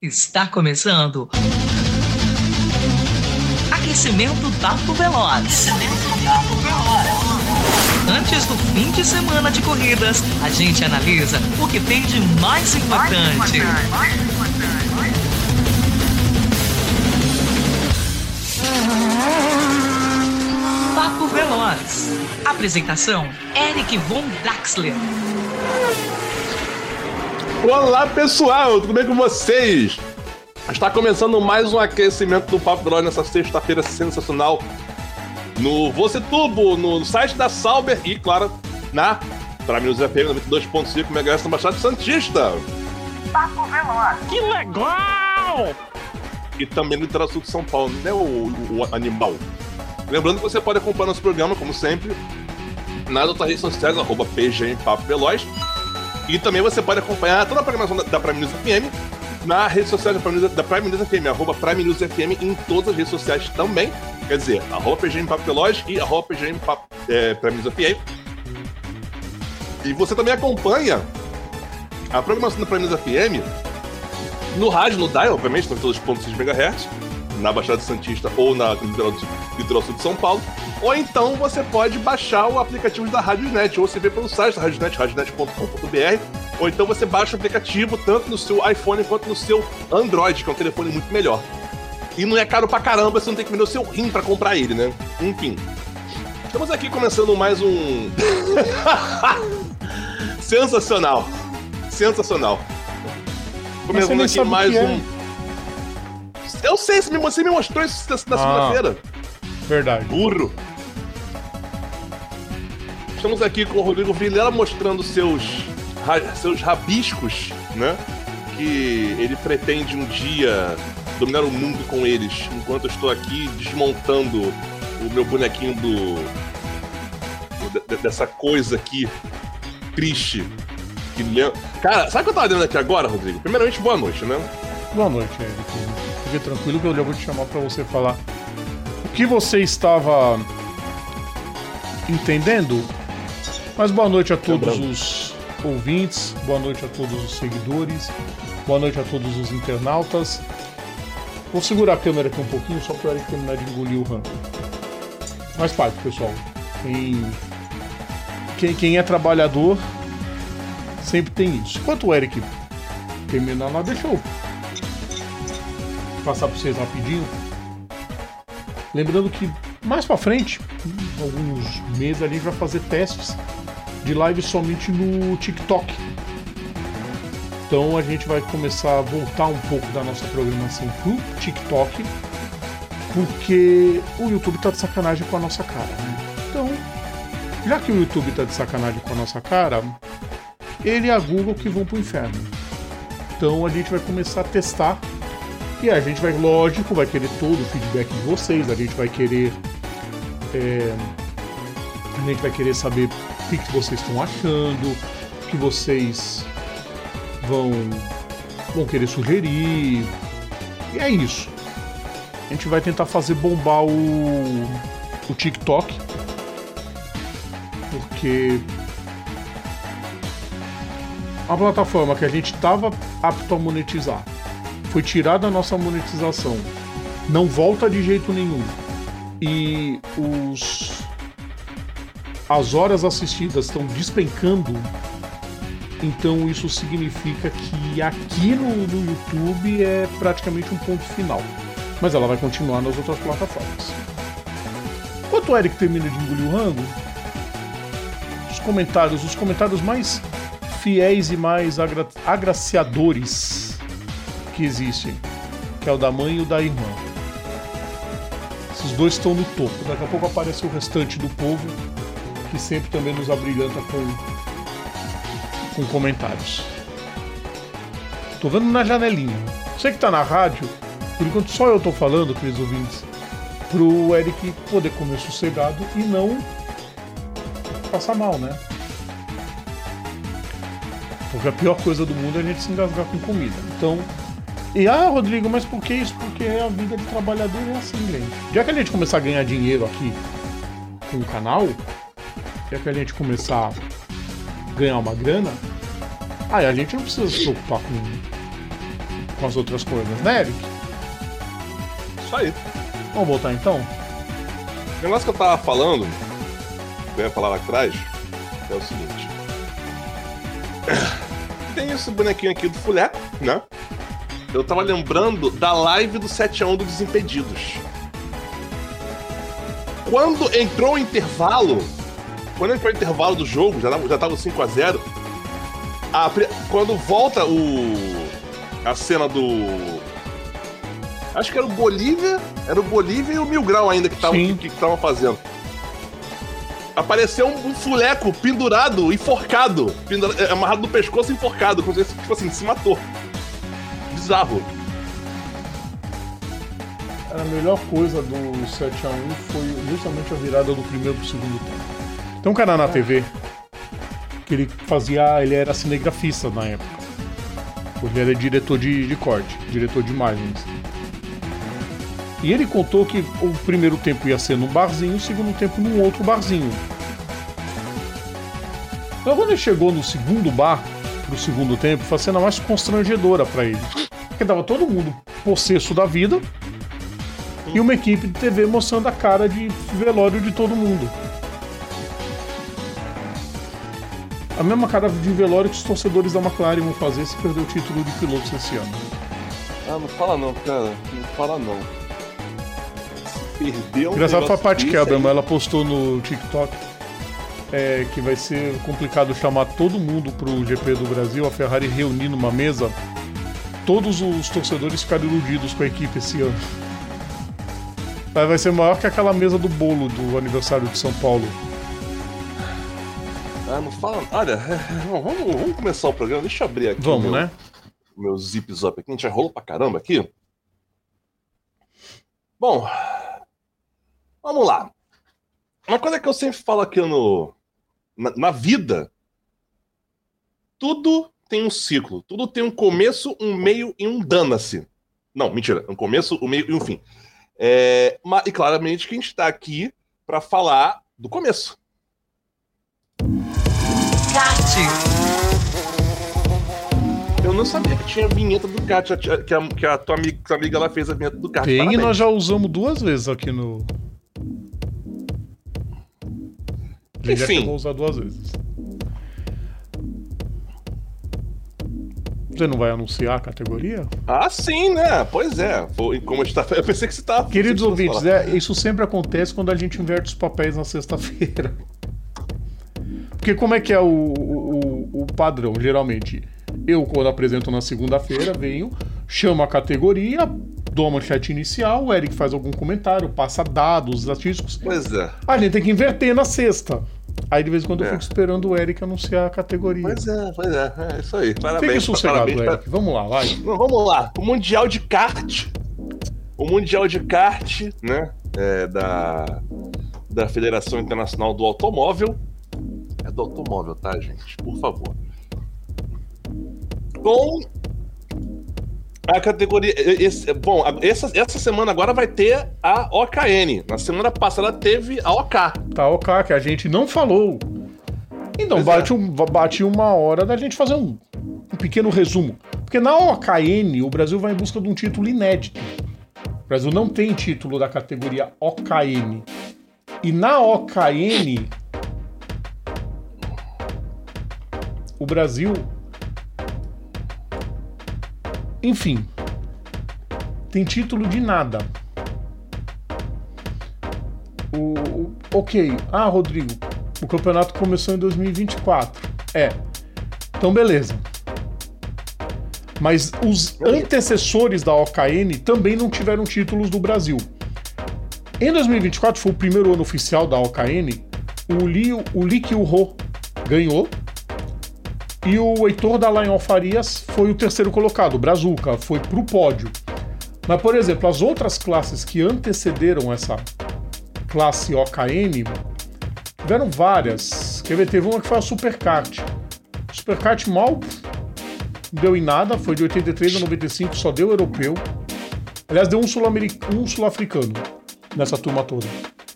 Está começando Aquecimento Papo Veloz. Antes do fim de semana de corridas, a gente analisa o que tem de mais importante. Papo Veloz. Apresentação: Eric von Draxler. Olá pessoal, tudo bem com vocês? Está começando mais um aquecimento do Papo Veloz nessa sexta-feira sensacional no VocêTubo, no site da Sauber e, claro, na Prime News FM 92.5 MHz na Baixada Santista. Papo Veloz. Que legal! E também no Litoral Sul de São Paulo, né, o animal. Lembrando que você pode acompanhar nosso programa, como sempre, nas outras redes sociais, @PGM Papo Veloz. E também você pode acompanhar toda a programação da Prime News FM na rede social da Prime News FM, @Prime News FM em todas as redes sociais também. Quer dizer, @PGM Papo Veloz e @PGM Prime News FM. E você também acompanha a programação da Prime News FM no rádio, no dial, obviamente, em todos os pontos 6 MHz, na Baixada Santista ou na Litoral Sul de São Paulo. Ou então você pode baixar o aplicativo da RádioNet, ou você vê pelo site da RádioNet, radionet.com.br, ou então você baixa o aplicativo tanto no seu iPhone quanto no seu Android, que é um telefone muito melhor. E não é caro pra caramba, você não tem que vender o seu rim pra comprar ele, né? Enfim. Estamos aqui começando mais um... Sensacional. Sensacional. Começando aqui mais um... Eu sei, você me mostrou isso na segunda-feira. Verdade. Burro. Estamos aqui com o Rodrigo Vilela mostrando seus rabiscos, né? Que ele pretende um dia dominar o mundo com eles, enquanto eu estou aqui desmontando o meu bonequinho dessa coisa aqui triste. Cara, sabe o que eu tava dando aqui agora, Rodrigo? Primeiramente, boa noite, né? Boa noite, Eric. Fique tranquilo que eu já vou te chamar pra você falar o que você estava entendendo. Mas boa noite a todos os ouvintes, boa noite a todos os seguidores, boa noite a todos os internautas. Vou segurar a câmera aqui um pouquinho só para o Eric terminar de engolir o rango. Faz parte, pessoal. Quem é trabalhador sempre tem isso. Enquanto o Eric terminar lá, deixa eu passar para vocês rapidinho. Lembrando que mais pra frente, alguns meses ali, a gente vai fazer testes de live somente no TikTok. Então a gente vai começar a voltar um pouco da nossa programação pro TikTok, porque o YouTube tá de sacanagem com a nossa cara, né? Então, já que o YouTube tá de sacanagem com a nossa cara, ele e a Google que vão pro inferno. Então a gente vai começar a testar. E a gente vai, lógico, vai querer todo o feedback de vocês, a gente vai querer saber o que vocês estão achando, o que vocês vão querer sugerir. E é isso. A gente vai tentar fazer bombar o TikTok, porque a plataforma que a gente estava apto a monetizar foi tirada a nossa monetização, não volta de jeito nenhum, e as horas assistidas estão despencando. Então isso significa que aqui no YouTube é praticamente um ponto final, mas ela vai continuar nas outras plataformas. Enquanto o Eric termina de engolir o rango, os comentários mais fiéis e mais agraciadores que existem, que é o da mãe e o da irmã. Esses dois estão no topo. Daqui a pouco aparece o restante do povo, que sempre também nos abrilhanta com comentários. Tô vendo na janelinha. Você que tá na rádio, por enquanto só eu tô falando, queridos ouvintes, pro Eric poder comer sossegado e não passar mal, né? Porque a pior coisa do mundo é a gente se engasgar com comida. Então, Rodrigo, mas por que isso? Porque a vida de trabalhador é assim, gente. Já que a gente começar a ganhar dinheiro aqui com o canal, já que a gente começar a ganhar uma grana, aí a gente não precisa se preocupar com com as outras coisas, né, Eric? Isso aí. Vamos voltar então? O negócio que eu tava falando, que eu ia falar lá atrás, é o seguinte. Tem esse bonequinho aqui do Fuleco, né? Eu tava lembrando da live do 7x1 do Desimpedidos. Quando entrou o intervalo do jogo, já tava 5x0, quando volta a cena do... Acho que era o Bolívia e o Mil Grau ainda que estavam fazendo. Apareceu um fuleco pendurado, enforcado, amarrado no pescoço e enforcado, como se, tipo assim, se matou. Bizarro. A melhor coisa do 7x1 foi justamente a virada do primeiro pro segundo tempo. Tem um cara na TV que ele era cinegrafista na época. Ele era diretor de corte, diretor de imagens. E ele contou que o primeiro tempo ia ser num barzinho, o segundo tempo num outro barzinho. Então quando ele chegou no segundo bar, pro segundo tempo, foi a cena mais constrangedora pra ele. Porque tava todo mundo possesso da vida e uma equipe de TV mostrando a cara de velório de todo mundo. A mesma cara de velório que os torcedores da McLaren vão fazer se perder o título de pilotos esse ano. Ah, não fala não, cara. Não fala não. Perdeu. Engraçado foi a parte que ela postou no TikTok que vai ser complicado chamar todo mundo pro GP do Brasil, a Ferrari reunir numa mesa, todos os torcedores ficarem iludidos com a equipe esse ano. Vai ser maior que aquela mesa do bolo do aniversário de São Paulo. Ah, não fala. Olha, vamos começar o programa. Deixa eu abrir aqui. Vamos, né? O meu zip zop aqui. A gente já rolou pra caramba aqui. Bom, vamos lá. Uma coisa que eu sempre falo aqui na vida: tudo tem um ciclo. Tudo tem um começo, um meio e um dana-se. Não, mentira. Um começo, um meio e um fim. E claramente que a gente tá aqui pra falar do começo. Kart. Eu não sabia que tinha a vinheta do kart, que a tua amiga ela fez a vinheta do kart. Tem, parabéns. e nós já usamos 2 vezes aqui no... Enfim. Já chegou a usar 2 vezes. Você não vai anunciar a categoria? Ah, sim, né? Pois é. Como a gente tá... Eu pensei que você estava... Queridos ouvintes, isso sempre acontece quando a gente inverte os papéis na sexta-feira. Porque como é que é o padrão, geralmente? Eu, quando apresento na segunda-feira, venho, chamo a categoria, dou a manchete inicial, o Eric faz algum comentário, passa dados estatísticos. Pois é. A gente tem que inverter na sexta. Aí de vez em quando eu fico esperando o Eric anunciar a categoria. Pois é. É isso aí. Parabéns. Fique sossegado, Eric. Vamos lá, vai. Não, vamos lá. O Mundial de Kart. Né? Da Federação Internacional do Automóvel. É do automóvel, tá, gente? Por favor. Com a categoria... Essa semana agora vai ter a OKN. Na semana passada teve a OK. Tá, OK, que a gente não falou. Então, bate uma hora da gente fazer um pequeno resumo. Porque na OKN, o Brasil vai em busca de um título inédito. O Brasil não tem título da categoria OKN. E na OKN... o Brasil, enfim, tem título de nada. Ok. Ah, Rodrigo, o campeonato começou em 2024. Então beleza. Mas os antecessores da OKN também não tiveram títulos do Brasil. Em 2024 foi o primeiro ano oficial da OKN. O Li Qiuho ganhou. E o Heitor Dallagnol Farias foi o terceiro colocado, o Brazuca, foi pro pódio. Mas, por exemplo, as outras classes que antecederam essa classe OKN, tiveram várias. Quer ver? Teve uma que foi a Superkart. O Superkart mal não deu em nada, foi de 83 a 95, só deu europeu. Aliás, deu um sul-africano nessa turma toda.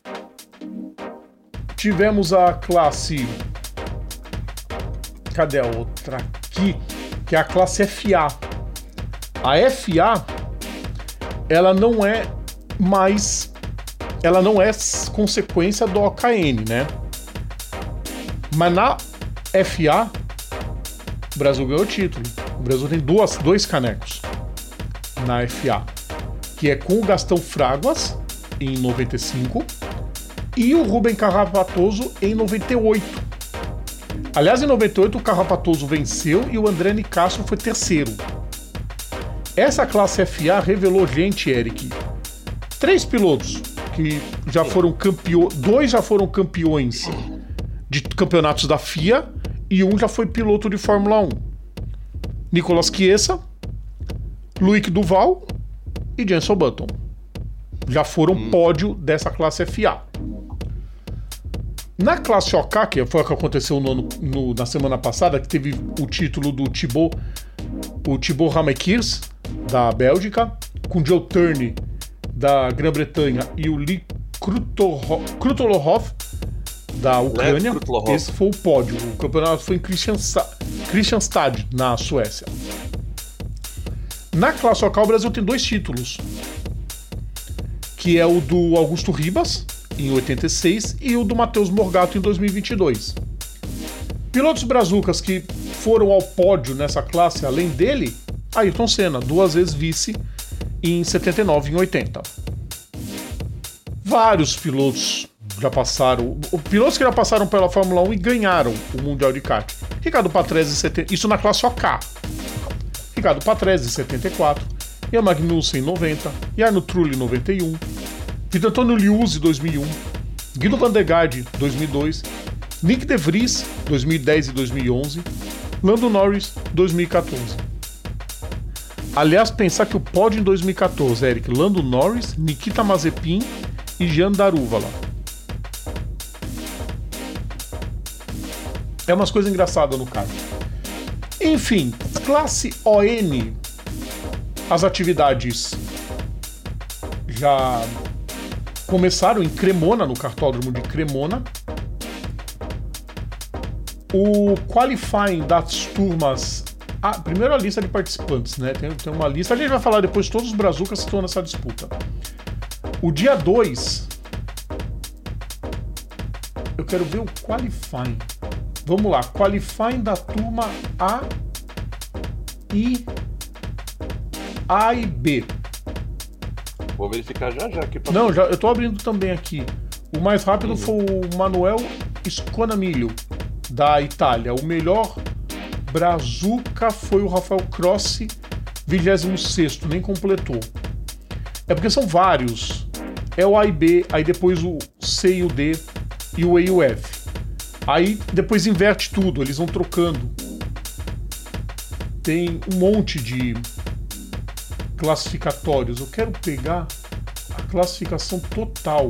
Tivemos a classe... Cadê a outra aqui? Que é a classe FA. A FA, ela não é consequência do OKN, né? Mas na FA, o Brasil ganhou o título. O Brasil tem dois canecos na FA, que é com o Gastão Fraguas, em 95, e o Rubem Carrapatoso, em 98. Aliás, em 98 o Carrapatoso venceu e o André Nicastro foi terceiro. Essa classe FA revelou gente, Eric. 3 pilotos que já foram campeões. 2 já foram campeões de campeonatos da FIA e um já foi piloto de Fórmula 1. Nicolas Chiesa, Loic Duval e Jenson Button. Já foram pódio dessa classe FA. Na classe OK, que foi o que aconteceu na semana passada, que teve o título do Thibaut Ramekirs, da Bélgica, com Joe Turney, da Grã-Bretanha, e o Lee Krutolohov, da Ucrânia. Esse foi o pódio. O campeonato foi em Kristianstad, na Suécia. Na classe OK, o Brasil tem 2 títulos, que é o do Augusto Ribas, em 86, e o do Matheus Morgato em 2022. Pilotos brazucas que foram ao pódio nessa classe, além dele, Ayrton Senna, 2 vezes vice em 79 e em 80. Vários pilotos já passaram, pilotos que já passaram pela Fórmula 1 e ganharam o Mundial de Kart. Ricardo Patrese, isso na classe OK. Ricardo Patrese, em 74, Ian Magnussen, em 90, Jarno Trulli, em 91, Vitor Antônio Liuzzi, 2001, Guido Van der Garde, 2002, Nick De Vries, 2010 e 2011, Lando Norris, 2014. Aliás, pensar que o pódio em 2014, Eric, Lando Norris, Nikita Mazepin e Jean Daruvala. É umas coisas engraçadas no kart. Enfim, classe ON, as atividades já começaram em Cremona, no kartódromo de Cremona. O qualifying das turmas... primeiro a lista de participantes, né? Tem uma lista. A gente vai falar depois de todos os brazucas que estão nessa disputa. O dia 2... Eu quero ver o qualifying. Vamos lá. Qualifying da turma A e B. Vou verificar já aqui. Não, eu tô abrindo também aqui. O mais rápido foi o Manuel Sconamilho, da Itália. O melhor brazuca foi o Rafael Crossi, 26º, nem completou. É porque são vários. É o A e B, aí depois o C e o D, e o E e o F. Aí depois inverte tudo, eles vão trocando. Tem um monte de classificatórios. Eu quero pegar a classificação total.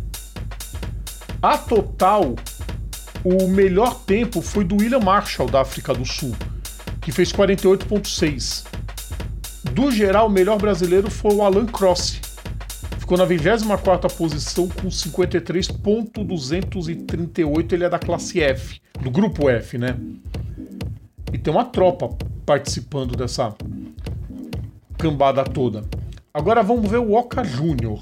A total, o melhor tempo foi do William Marshall, da África do Sul, que fez 48,6. Do geral, o melhor brasileiro foi o Alan Cross. Ficou na 24ª posição com 53,238. Ele é da classe F, do grupo F, né? E tem uma tropa participando dessa cambada toda. Agora vamos ver o Oka Júnior.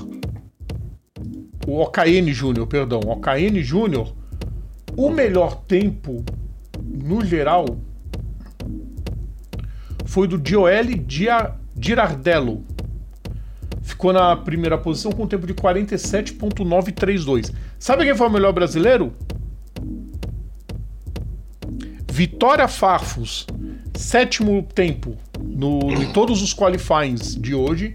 O OKN Júnior, perdão. O OKN Júnior. O melhor tempo, no geral, foi do Gioele Girardello. Ficou na primeira posição com um tempo de 47,932. Sabe quem foi o melhor brasileiro? Vitória Farfus. 7º tempo em todos os qualifyings de hoje,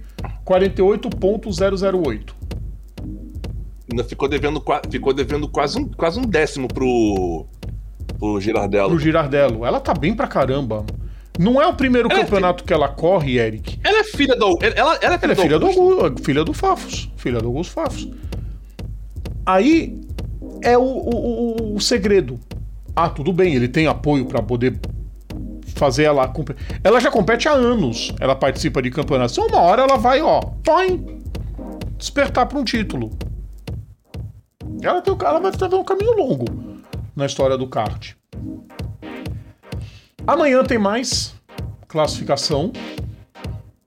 48,008. Ainda ficou devendo quase um décimo pro Girardello. Pro Girardello. Ela tá bem pra caramba. Não é o primeiro campeonato que ela corre, Eric. Ela é filha do... Ela é filha do Fafos. Filha do Augusto Fafos. Aí é o segredo. Tudo bem, ele tem apoio pra poder fazer ela... Ela já compete há anos. Ela participa de campeonatos. Uma hora ela vai, despertar pra um título. Ela vai ter um caminho longo na história do kart. Amanhã tem mais classificação.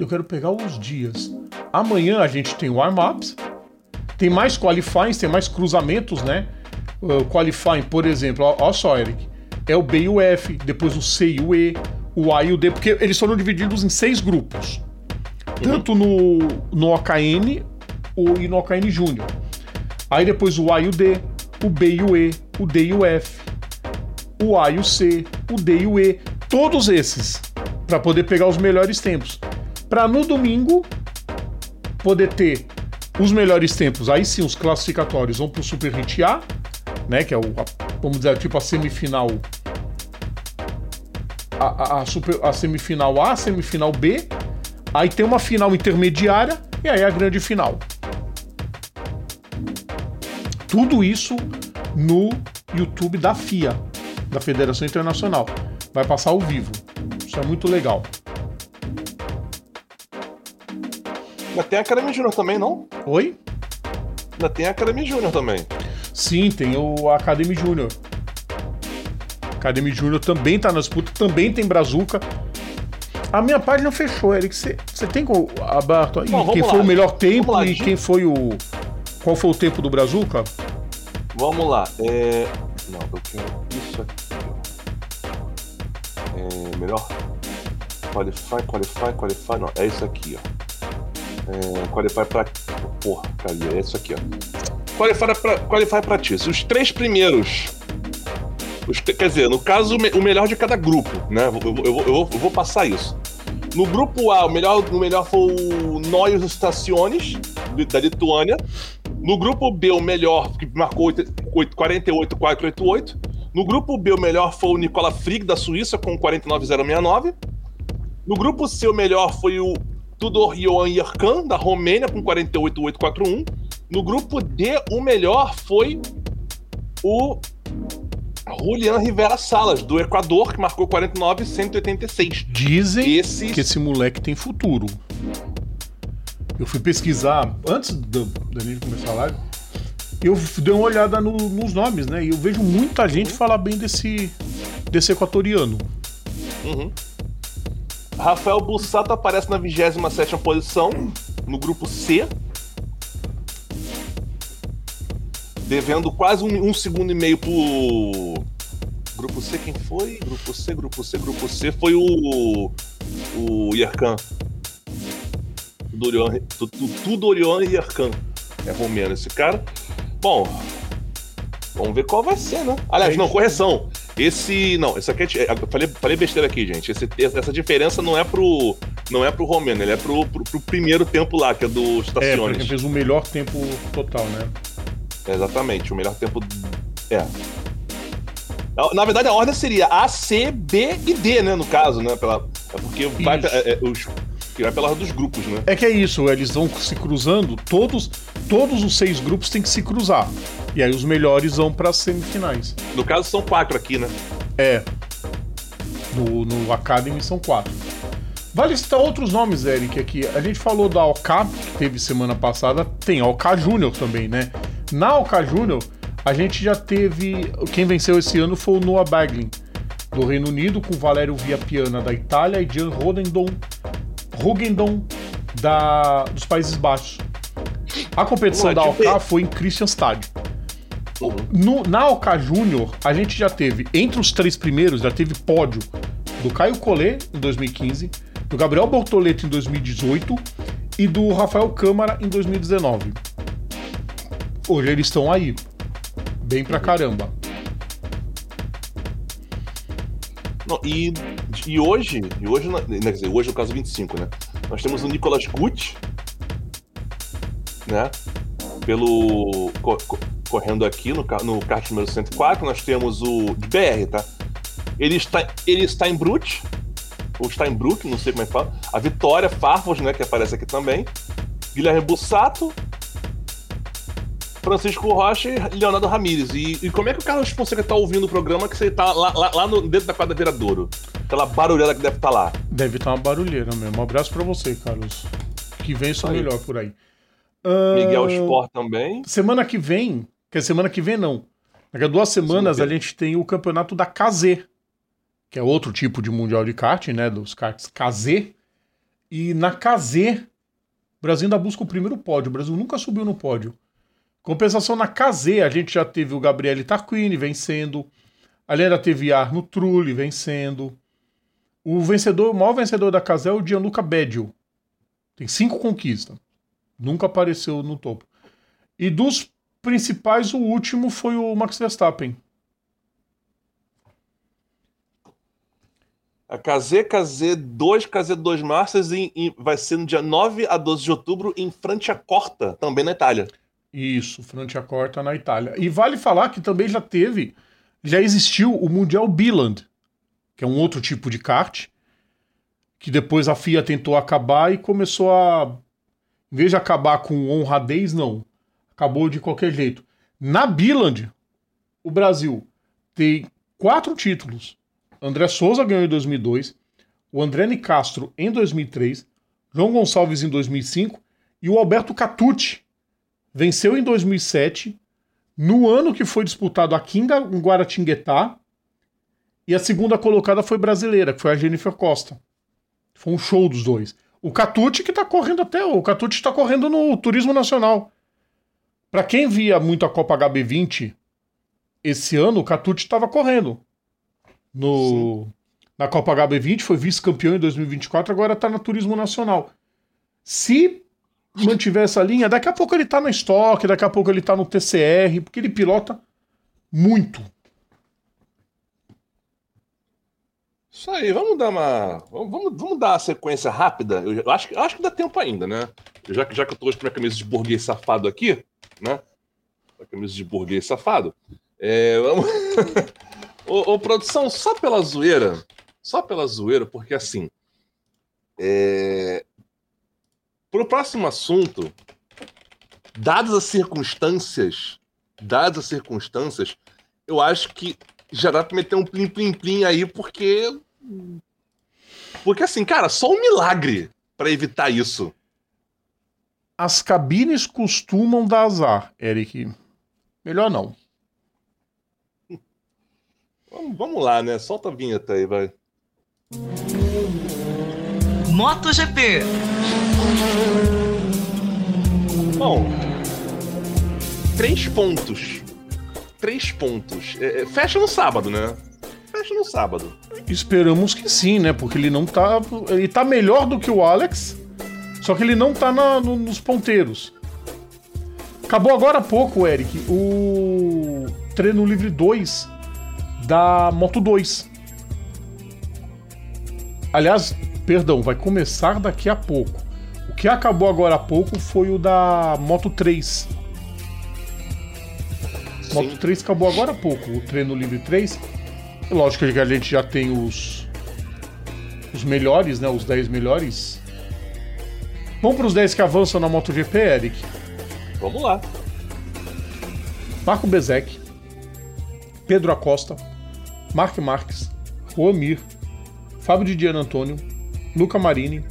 Eu quero pegar os dias. Amanhã a gente tem warm-ups, tem mais qualifying, tem mais cruzamentos, né? O qualifying, por exemplo, ó só, Eric, é o B e o F, depois o C e o E, o A e o D, porque eles foram divididos em 6 grupos. Tanto no OKN e no OKN Júnior. Aí depois o A e o D, o B e o E, o D e o F, o A e o C, o D e o E, todos esses, para poder pegar os melhores tempos. Para no domingo poder ter os melhores tempos. Aí sim, os classificatórios vão pro Super Hit A, né, que é vamos dizer, tipo a semifinal. A semifinal A, a semifinal B. Aí tem uma final intermediária e aí a grande final. Tudo isso no YouTube da FIA, da Federação Internacional. Vai passar ao vivo. Isso é muito legal. Ainda tem a Academy Júnior também, não? Oi? Ainda tem a Academy Júnior também. Sim, tem o Academy Júnior. Academy Júnior também tá na disputa, também tem Brazuca. A minha página fechou, Eric. Você tem aberto aí quem foi o melhor tempo e quem foi o... Qual foi o tempo do Brazuca? Vamos lá. Não, eu quero isso aqui. Melhor... Qualify... Não, é isso aqui, ó. Qualify pra... Porra, cadê? É isso aqui, ó. Qualify pra ti. Os 3 primeiros... Quer dizer, no caso, o melhor de cada grupo, né? Eu vou passar isso. No grupo A, o melhor foi o Noios Staciones, da Lituânia. No grupo B, o melhor, que marcou 48.488. No grupo B, o melhor foi o Nicola Frigg, da Suíça, com 49.069. No grupo C, o melhor foi o Tudor Ioan Yerkan, da Romênia, com 48.841. No grupo D, o melhor foi o Julián Rivera Salas, do Equador, que marcou 49.186. Dizem que esse moleque tem futuro. Eu fui pesquisar, antes da gente começar a live, eu dei uma olhada nos nomes, né? E eu vejo muita gente falar bem desse equatoriano. Rafael Bussato aparece na 27ª posição, no grupo C. Devendo quase um segundo e meio pro grupo C. Quem foi? Grupo C foi o Yerkan. Tudorian Yerkan. É romeno esse cara. Bom, vamos ver qual vai ser, né? Aliás, não, correção. Esse aqui falei besteira aqui, gente. Essa diferença não é pro romeno, ele é pro primeiro tempo lá, que é do Staciones. Porque fez o melhor tempo total, né? Exatamente, o melhor tempo. Na verdade, a ordem seria A, C, B e D, né? No caso, né? Porque vai pela ordem dos grupos, né? É que é isso, eles vão se cruzando, todos os 6 grupos têm que se cruzar. E aí os melhores vão para as semifinais. No caso, são 4 aqui, né? No Academy são 4. Vale citar outros nomes, Eric, aqui. A gente falou da OK, que teve semana passada, tem a OK Júnior também, né? Na OK Júnior, a gente já teve... Quem venceu esse ano foi o Noah Baglin, do Reino Unido, com Valério Viapiana, da Itália, e Jan Rugendon, dos Países Baixos. A competição da OK foi em Kristianstad. Na OK Júnior, a gente já teve, entre os 3 primeiros, já teve pódio do Caio Collet, em 2015, do Gabriel Bortoleto, em 2018, e do Rafael Câmara, em 2019. Hoje eles estão aí. Bem pra caramba. Não, e hoje, quer dizer, hoje no caso 25, né? Nós temos o Nicolas Guth, né? Correndo aqui no kart número 104, nós temos o de BR, tá? Ele está em Brut, ou Steinbrück, não sei como é que fala. A Vitória Farfus, né, que aparece aqui também. Guilherme Bussato, Francisco Rocha e Leonardo Ramírez. E como é que o Carlos Fonseca tá ouvindo o programa que você tá lá dentro da quadra Viradouro? Aquela barulheira que deve estar lá. Deve estar uma barulheira mesmo. Um abraço pra você, Carlos. Que vem só melhor por aí. Miguel Sport também. Semana que vem, semana que vem não. Daqui a 2 semanas a gente tem o campeonato da KZ, que é outro tipo de mundial de kart, né? Dos karts KZ. E na KZ, o Brasil ainda busca o primeiro pódio. O Brasil nunca subiu no pódio. Compensação na KZ, a gente já teve o Gabriele Tarquini vencendo. Ali ainda teve Arno Trulli vencendo. O maior vencedor da KZ é o Gianluca Bedio. Tem 5 conquistas. Nunca apareceu no topo. E dos principais, o último foi o Max Verstappen. A KZ2, KZ2 Masters vai ser no dia 9 a 12 de outubro em Franciacorta, também na Itália. Isso, Franciacorta na Itália. E vale falar que também já existiu o Mundial Biland, que é um outro tipo de kart, que depois a FIA tentou acabar e começou a... Em vez de acabar com honradez, não. Acabou de qualquer jeito. Na Biland, o Brasil tem 4 títulos. André Souza ganhou em 2002, o André Nicastro em 2003, João Gonçalves em 2005 e o Alberto Catucci venceu em 2007, no ano que foi disputado aqui em Guaratinguetá, e a segunda colocada foi brasileira, que foi a Jennifer Costa. Foi um show dos dois. O Catucci que tá correndo o Catucci tá correndo no Turismo Nacional. Pra quem via muito a Copa HB20 esse ano, o Catucci estava correndo na Copa HB20, foi vice-campeão em 2024, agora tá no Turismo Nacional. Se mantiver essa linha, daqui a pouco ele tá na Stock, daqui a pouco ele tá no TCR, porque ele pilota muito. Isso aí, vamos dar uma sequência rápida. Eu acho que dá tempo ainda, né? Já que eu tô hoje com a minha camisa de burguês safado aqui, né? A camisa de burguês safado. Vamos... Ô, produção, só pela zoeira, porque assim, pro próximo assunto, dadas as circunstâncias, eu acho que já dá pra meter um plim-plim-plim aí, porque assim, cara, só um milagre pra evitar isso. As cabines costumam dar azar, Eric. Melhor não. Vamos lá, né? Solta a vinheta aí, vai. MotoGP. Bom, 3 pontos. Fecha no sábado, né? Fecha no sábado. Esperamos que sim, né? Porque ele não tá... Ele tá melhor do que o Alex, só que ele não tá nos ponteiros. Acabou agora há pouco, Eric, o treino livre 2 da Moto 2. Aliás, perdão, vai começar daqui a pouco. O que acabou agora há pouco foi o da Moto 3. Sim. Moto 3 acabou agora há pouco, o treino livre 3. Lógico que a gente já tem os melhores, né? Os 10 melhores. Vamos para os 10 que avançam na MotoGP, Eric? Vamos lá. Marco Bezzecchi, Pedro Acosta, Marc Marques, Juan Mir, Fábio Di Giannantonio, Luca Marini,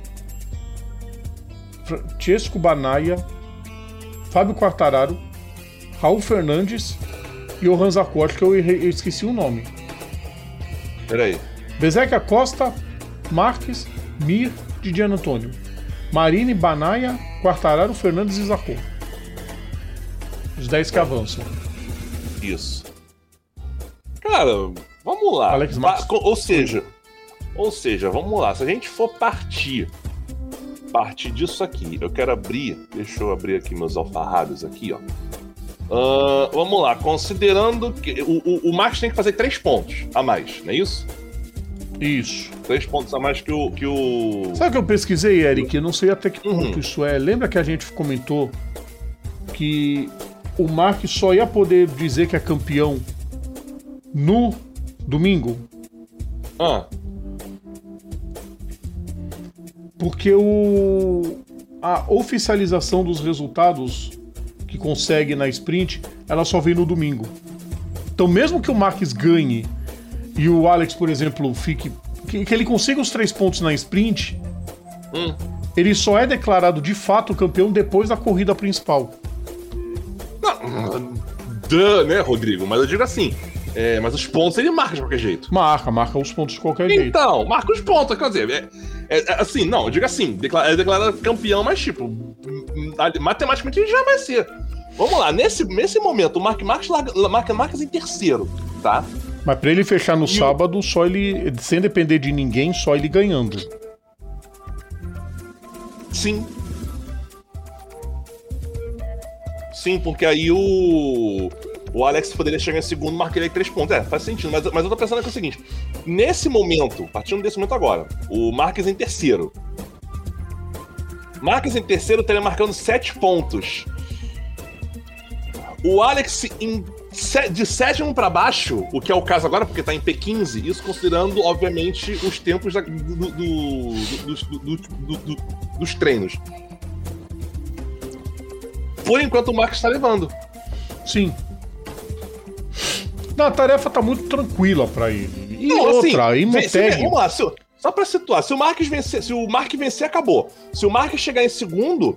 Francesco Bagnaia, Fábio Quartararo, Raul Fernandes e Johan Zarco, que eu esqueci o nome. Peraí. Bezzecchi, Acosta, Marques, Mir, Di Giannantonio, Marini, Bagnaia, Quartararo, Fernandes e Zarco. Os 10 que avançam. Isso. Cara, vamos lá. Alex Marques. Ou seja, vamos lá. Se a gente for partir disso aqui, eu quero abrir. Deixa eu abrir aqui meus alfarrábios aqui, ó. Vamos lá. Considerando que o Max tem que fazer 3 pontos a mais, não é isso? Isso. 3 pontos a mais que o... Sabe o que eu pesquisei, Eric? Eu não sei até que ponto isso é. Lembra que a gente comentou que o Marques só ia poder dizer que é campeão no domingo? Porque a oficialização dos resultados que consegue na sprint, ela só vem no domingo. Então mesmo que o Marques ganhe e o Alex, por exemplo, que ele consiga os 3 pontos na sprint, ele só é declarado de fato campeão depois da corrida principal. Né, Rodrigo? Mas eu digo assim, mas os pontos ele marca de qualquer jeito. Marca os pontos de qualquer jeito. Então, marca os pontos, quer dizer, Assim, não, eu digo assim, é declarado campeão, mas tipo, matematicamente ele já vai ser. Vamos lá, nesse momento, o Mark Marques em terceiro, tá? Mas pra ele fechar no sábado, só ele, sem depender de ninguém, só ele ganhando. Sim. Sim, porque aí o Alex poderia chegar em segundo, marcaria 3 pontos. Faz sentido, mas eu tô pensando aqui o seguinte. Nesse momento, partindo desse momento agora, o Marques em terceiro. Marques em terceiro estaria marcando 7 pontos. O Alex de sétimo pra baixo, o que é o caso agora, porque tá em P15, isso considerando, obviamente, os tempos dos treinos. Por enquanto o Marques está levando. Sim. Não, a tarefa tá muito tranquila pra ele. E não, outra, assim, em Moteg... Vamos lá, só pra situar, se o Marques vencer, acabou. Se o Marques chegar em segundo,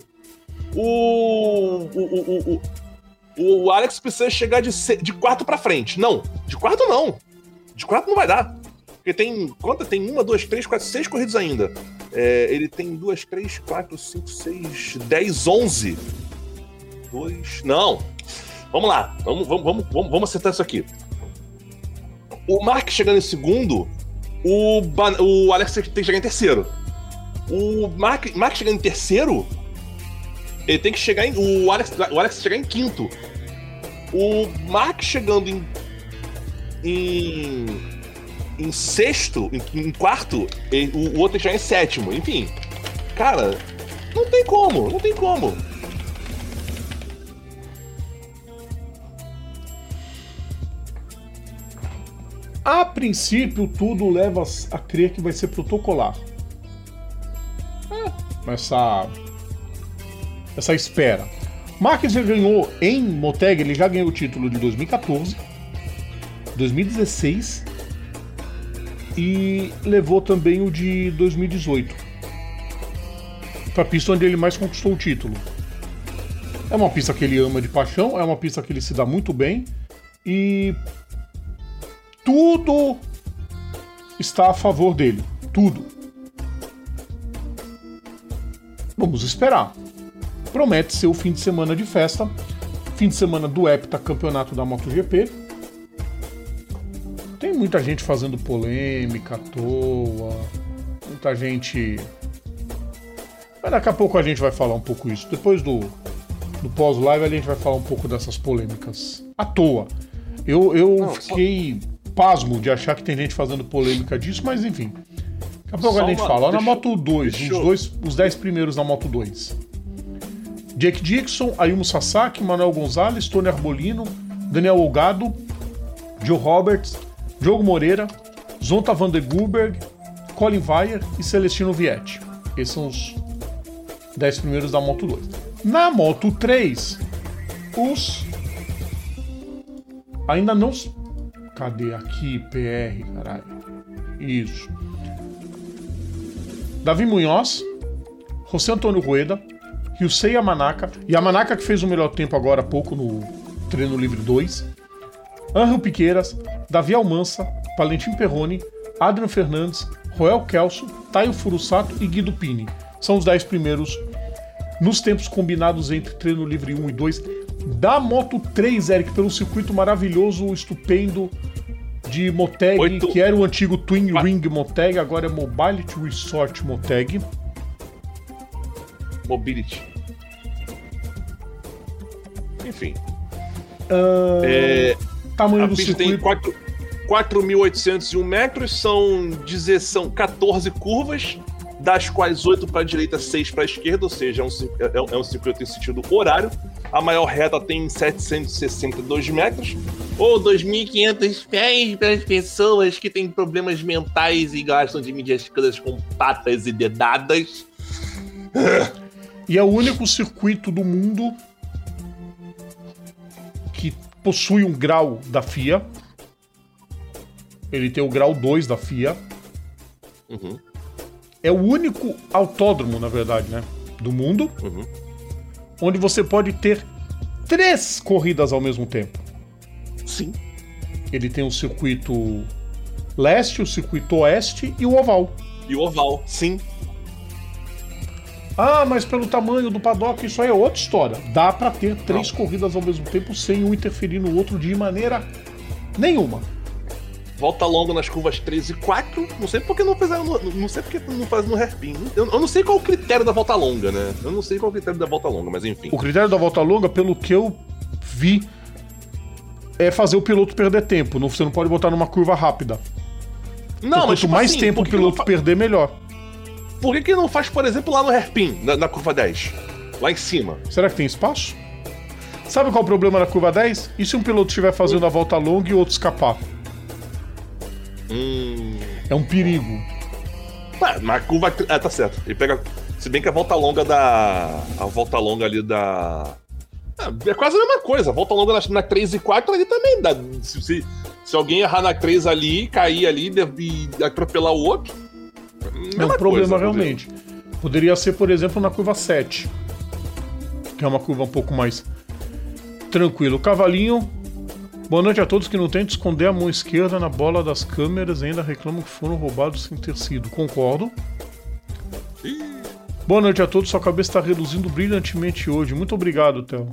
o Alex precisa chegar de quarto pra frente. Não, de quarto não. De quarto não vai dar. Porque tem 1, 2, 3, 4, 6 corridas ainda. Ele tem 2, 3, 4, 5, 6, 10, 11. 2... Não. Vamos lá. Vamos acertar isso aqui. O Mark chegando em segundo, o Alex tem que chegar em terceiro. O Mark chegando em terceiro, ele tem que chegar em... O Alex chegar em quinto. O Mark chegando em sexto, em quarto, o outro tem que chegar em sétimo. Enfim, cara, não tem como. A princípio, tudo leva a crer que vai ser protocolar. Essa espera. Marques já ganhou em Moteg, ele já ganhou o título de 2014, 2016 e levou também o de 2018. Pra pista onde ele mais conquistou o título. É uma pista que ele ama de paixão, é uma pista que ele se dá muito bem e tudo está a favor dele. Tudo. Vamos esperar. Promete ser o fim de semana de festa. Fim de semana do heptacampeonato da MotoGP. Tem muita gente fazendo polêmica à toa. Muita gente... Mas daqui a pouco a gente vai falar um pouco isso. Depois do pós-live a gente vai falar um pouco dessas polêmicas à toa. Eu fiquei pasmo de achar que tem gente fazendo polêmica disso, mas enfim. Daqui a pouco a gente fala. Na Moto 2, os 10 primeiros na Moto 2. Jake Dixon, Ayumu Sasaki, Manuel Gonzalez, Tony Arbolino, Daniel Olgado, Joe Roberts, Diogo Moreira, Zonta van der Gulberg, Colin Weier e Celestino Vietti. Esses são os 10 primeiros da Moto 2. Na Moto 3, os... ainda não... Cadê aqui? PR, caralho. Isso. Davi Munhoz, José Antônio Rueda, Ryusei Yamanaka. Yamanaka que fez o melhor tempo agora há pouco no Treino Livre 2. Angel Piqueiras, Davi Almansa, Valentim Perrone, Adrian Fernandes, Roel Kelso, Taio Furusato e Guido Pini. São os 10 primeiros nos tempos combinados entre Treino Livre 1 e 2 da Moto 3, Eric, pelo circuito maravilhoso, estupendo de Moteg, que era o antigo Twin Ring Moteg, agora é Mobility Resort Moteg. Mobility. Enfim. Tamanho a do pista circuito. tem 4.801 metros, são 14 curvas, das quais 8 para a direita, 6 para a esquerda, ou seja, é um circuito em sentido horário. A maior reta tem 762 metros, ou 2.500 pés para as pessoas que têm problemas mentais e gostam de medir as coisas com patas e dedadas. E é o único circuito do mundo que possui um grau da FIA. Ele tem o grau 2 da FIA. Uhum. É o único autódromo, na verdade, né, do mundo, onde você pode ter 3 corridas ao mesmo tempo. Sim. Ele tem o circuito leste, o circuito oeste e o oval. E o oval, sim. Ah, mas pelo tamanho do paddock, isso aí é outra história. Dá pra ter 3 corridas ao mesmo tempo sem um interferir no outro de maneira nenhuma. Volta longa nas curvas 3 e 4. Não sei porque não fizeram. Não sei porque não fazem no hairpin. Eu não sei qual é o critério da volta longa, né? Eu não sei qual é o critério da volta longa, mas enfim. O critério da volta longa, pelo que eu vi, é fazer o piloto perder tempo. Você não pode botar numa curva rápida. Não, mas quanto mais assim, tempo o piloto perder, melhor. Por que não faz, por exemplo, lá no hairpin, na curva 10? Lá em cima. Será que tem espaço? Sabe qual é o problema na curva 10? E se um piloto estiver fazendo a volta longa e outro escapar? É um perigo. Na curva... tá certo. Ele pega... Se bem que a volta longa ali da... É quase a mesma coisa. A volta longa na 3 e 4 ali também dá. Se alguém errar na 3 ali, cair ali e atropelar o outro... É um problema realmente. Poderia ser, por exemplo, na curva 7. Que é uma curva um pouco mais tranquila. O cavalinho... Boa noite a todos que não tentam esconder a mão esquerda na bola das câmeras e ainda reclamam que foram roubados sem ter sido. Concordo. Boa noite a todos, sua cabeça está reduzindo brilhantemente hoje. Muito obrigado, Theo.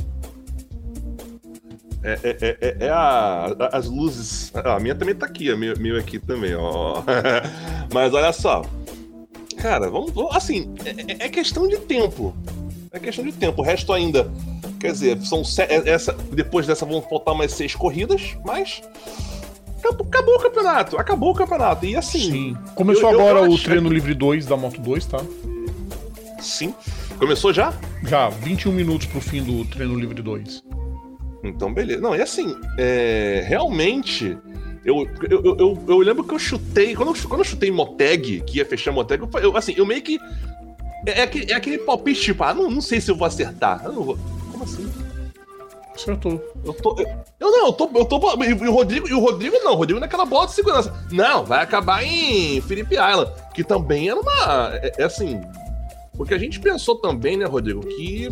As luzes... A minha também tá aqui, a minha aqui também, ó. Mas olha só. Cara, vamos assim, é questão de tempo. É questão de tempo. O resto ainda... Quer dizer, depois dessa vão faltar mais 6 corridas, mas... Acabou o campeonato. E assim... Sim. Começou agora o treino livre 2 da Moto 2, tá? Sim. Começou já? Já, 21 minutos pro fim do treino livre 2. Então, beleza. Não, e assim, realmente... Eu lembro que eu chutei... Quando eu chutei Moteg, que ia fechar Moteg, eu meio que... É aquele palpite, tipo, não sei se eu vou acertar. Eu não vou... Como assim? Acertou. Eu tô. E o Rodrigo não. O Rodrigo naquela bola de segurança. Não, vai acabar em Phillip Island. Que também era uma. Assim. Porque a gente pensou também, né, Rodrigo, que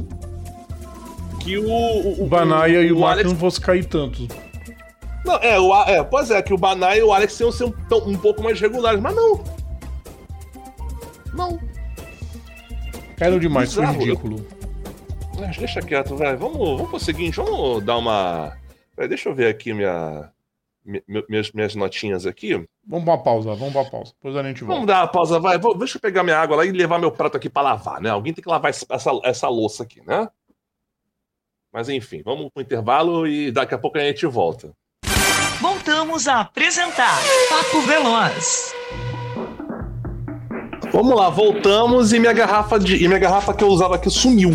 o Banaya e o Alex não fossem cair tanto. Não, pois é, que o Banaya e o Alex iam ser um pouco mais regulares, mas não. Não. Caíram demais, foi ridículo. Deixa quieto, velho. Vamos pro seguinte, vamos dar uma... Deixa eu ver aqui minhas notinhas aqui. Vamos pra uma pausa. Depois a gente volta. Vamos dar uma pausa, vai. Deixa eu pegar minha água lá e levar meu prato aqui pra lavar, né? Alguém tem que lavar essa louça aqui, né? Mas enfim, vamos pro intervalo e daqui a pouco a gente volta. Voltamos a apresentar Papo Veloz. Vamos lá, voltamos e minha garrafa que eu usava aqui sumiu.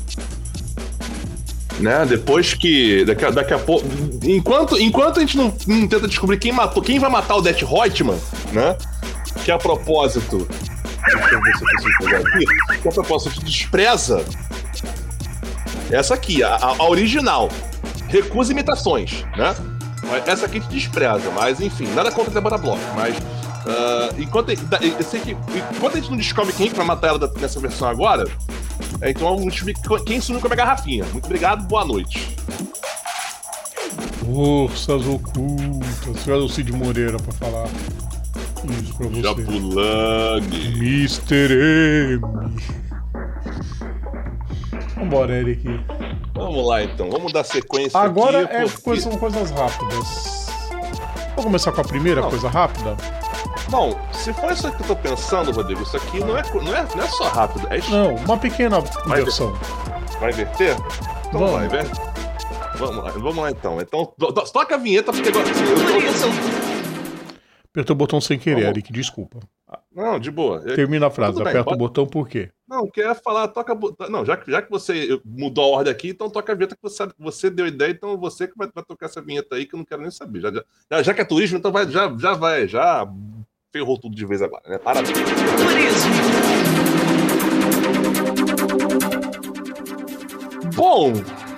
Né? Depois que... Daqui a pouco... Enquanto a gente não tenta descobrir quem vai matar o Det Reutemann, né? Que a propósito... Deixa eu ver se eu consigo pegar aqui. Que a propósito despreza... Essa aqui, a original. Recusa imitações, né? Essa aqui te despreza, mas enfim, nada contra a Débora Bloch, mas... enquanto a gente não descobre quem vai matar ela nessa versão agora, então vamos ver quem sumiu com a minha garrafinha. Muito obrigado, boa noite. Forças ocultas. Olha o Cid Moreira pra falar isso pra você. Japulang. Mr. M. Vambora, Eric. Vamos lá então, vamos dar sequência agora aqui. São coisas rápidas. Vamos começar com a primeira coisa rápida? Bom, se for isso que eu tô pensando, Rodrigo, isso aqui não é só rápido. Não, uma pequena inversão. Vai inverter? Então vamos. Vai, velho. Vamos lá então. Então, toca a vinheta, porque agora... Apertou o botão sem querer, Eric, desculpa. Não, de boa. Termina a frase, aperta o botão por quê? Não, quer falar, toca... Não, já que você mudou a ordem aqui, então toca a vinheta que você deu ideia, então você que vai tocar essa vinheta aí que eu não quero nem saber. Já que é turismo, então já ferrou tudo de vez agora, né? Parabéns. Turismo. Bom,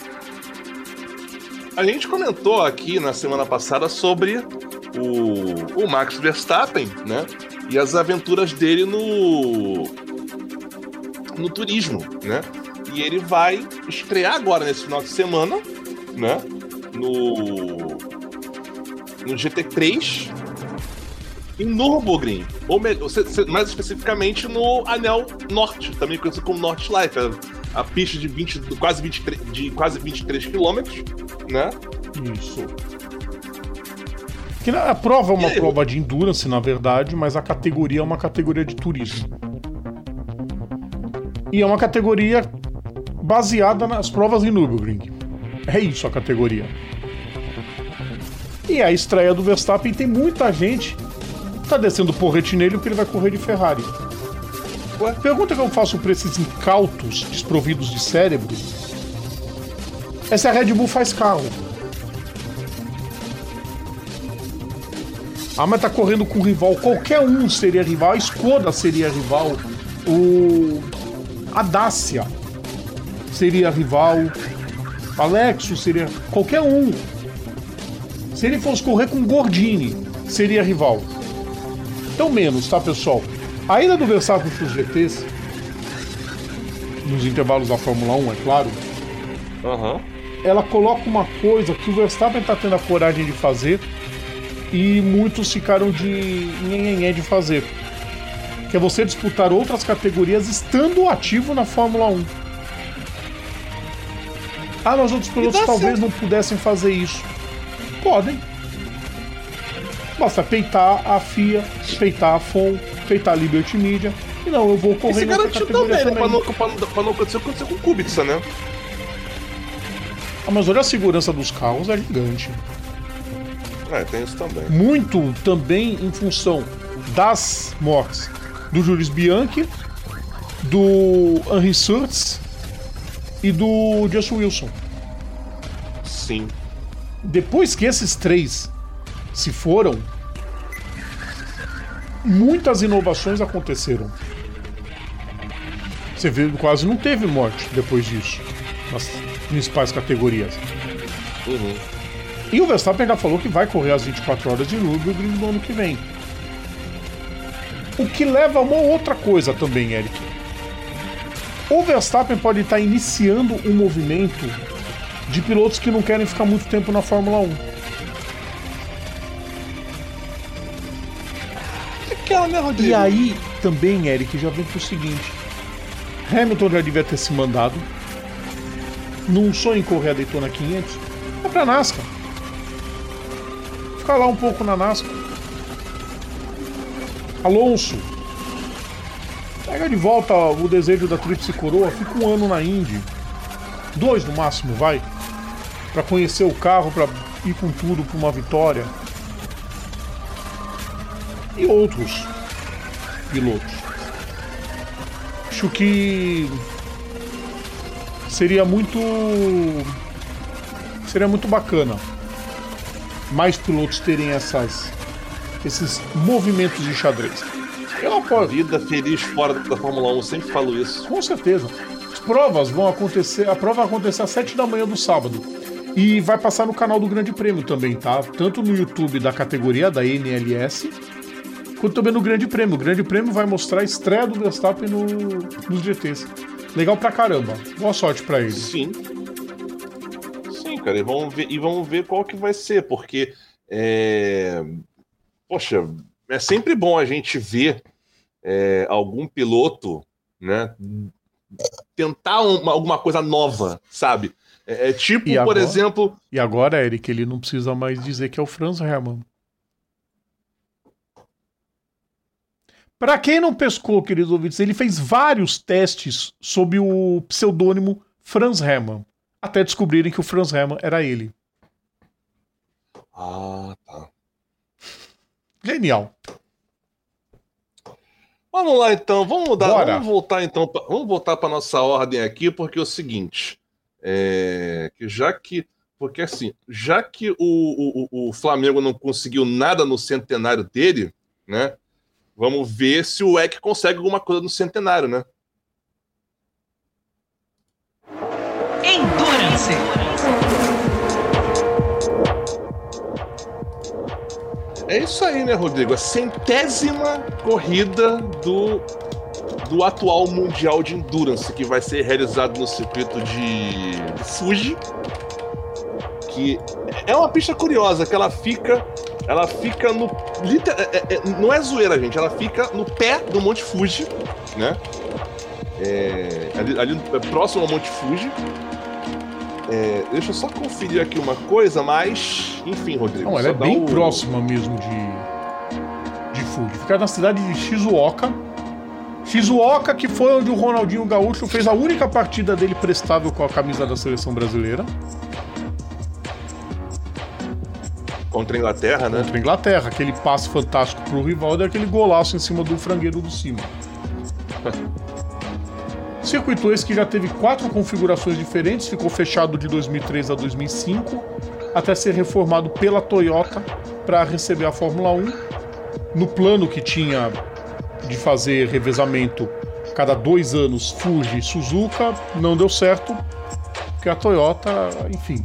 a gente comentou aqui na semana passada sobre o Max Verstappen, né? E as aventuras dele no turismo, né? E ele vai estrear agora nesse final de semana, né? No GT3, em Nürburgring, ou mais especificamente no Anel Norte, também conhecido como Nordschleife, a pista de quase 23 quilômetros, né? Isso. Que a prova é uma prova de endurance, na verdade, mas a categoria é uma categoria de turismo. E é uma categoria baseada nas provas em Nürburgring. É isso a categoria. E a estreia do Verstappen tem muita gente que tá descendo porrete nele porque ele vai correr de Ferrari. Ué? Pergunta que eu faço pra esses incautos desprovidos de cérebro é se a Red Bull faz carro. Mas tá correndo com o rival, qualquer um seria rival, a Skoda seria rival, a Dacia seria rival, a Lexus seria, qualquer um. Se ele fosse correr com o Gordini, seria rival. Então menos, tá, pessoal? A ida do Verstappen para os GTs, nos intervalos da Fórmula 1, é claro, ela coloca uma coisa que o Verstappen tá tendo a coragem de fazer e muitos ficaram de nhenhenhé de fazer, que é você disputar outras categorias estando ativo na Fórmula 1. Mas outros pilotos talvez não pudessem fazer isso. Podem. Basta peitar a FIA, peitar a FOM, peitar a Liberty Media. E não, eu vou correr nessa categoria também. Pra não acontecer o que aconteceu com o Kubica, né? Mas olha, a segurança dos carros é gigante. Tem isso também. Muito também em função das mortes do Jules Bianchi, do Henry Surtees e do Justin Wilson. Sim. Depois que esses três se foram, muitas inovações aconteceram. Você vê, quase não teve morte depois disso, nas principais categorias. E o Verstappen já falou que vai correr as 24 horas de Nürburgring no ano que vem. O que leva a uma outra coisa também, Eric. O Verstappen pode estar iniciando um movimento de pilotos que não querem ficar muito tempo na Fórmula 1. E aí também, Eric, já vem pro seguinte: Hamilton já devia ter se mandado. Não sonha em correr a Daytona 500. Vai pra NASCAR. Ficar lá um pouco na NASCAR. Alonso, pega de volta o desejo da Tríplice Coroa. Fica um ano na Indy. 2 no máximo, vai. Pra conhecer o carro, pra ir com tudo pra uma vitória. E outros pilotos. Acho que seria muito bacana mais pilotos terem esses movimentos de xadrez. Vida feliz fora da Fórmula 1, eu sempre falo isso. Com certeza. As provas vão acontecer, a prova vai acontecer às 7 da manhã do sábado. E vai passar no canal do Grande Prêmio também, tá? Tanto no YouTube da categoria da NLS, quanto também no Grande Prêmio. O Grande Prêmio vai mostrar a estreia do Verstappen nos GTs. Legal pra caramba. Boa sorte pra ele. Sim, cara. E vamos ver qual que vai ser, porque poxa, é sempre bom a gente ver algum piloto, né, tentar alguma coisa nova, sabe? Tipo, por exemplo... E agora, Eric, ele não precisa mais dizer que é o Franz Herrmann. Pra quem não pescou, queridos ouvintes, ele fez vários testes sob o pseudônimo Franz Herrmann, até descobrirem que o Franz Herrmann era ele. Ah, tá. Genial. Vamos lá, então. Vamos voltar para nossa ordem aqui, porque é o seguinte... Porque assim, já que o Flamengo não conseguiu nada no centenário dele, né? Vamos ver se o EC consegue alguma coisa no centenário, né? Endurance. É isso aí, né, Rodrigo? A 100ª corrida do atual Mundial de Endurance, que vai ser realizado no circuito de Fuji, que é uma pista curiosa, que ela fica ela fica no... não é zoeira, gente. Ela fica no pé do Monte Fuji, né? Ali próximo ao Monte Fuji. Deixa eu só conferir aqui uma coisa, mas... Enfim, Rodrigo. Não, ela é bem próxima mesmo de Fuji. Fica na cidade de Shizuoka. Shizuoka, que foi onde o Ronaldinho Gaúcho fez a única partida dele prestável com a camisa da seleção brasileira. Contra a Inglaterra, né? Contra a Inglaterra. Aquele passe fantástico pro Rivaldo e aquele golaço em cima do frangueiro do cima. Circuito esse que já teve 4 configurações diferentes, ficou fechado de 2003 a 2005, até ser reformado pela Toyota para receber a Fórmula 1. No plano que tinha de fazer revezamento cada 2 anos Fuji e Suzuka, não deu certo, porque a Toyota, enfim...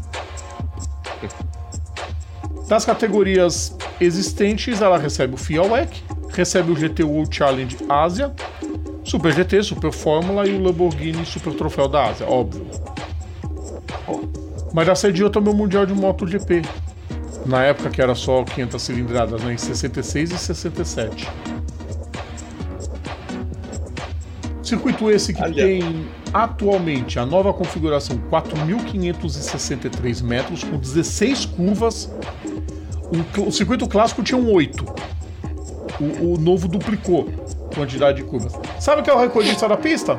Das categorias existentes, ela recebe o FIA WEC, recebe o GT World Challenge Ásia, Super GT, Super Fórmula e o Lamborghini Super Troféu da Ásia, óbvio. Mas já sediou também o Mundial de MotoGP, na época que era só 500 cilindradas, né, em 66 e 67. Circuito esse que tem atualmente a nova configuração 4.563 metros com 16 curvas. O circuito clássico tinha 8. O novo duplicou a quantidade de curvas. Sabe quem é o recordista da pista?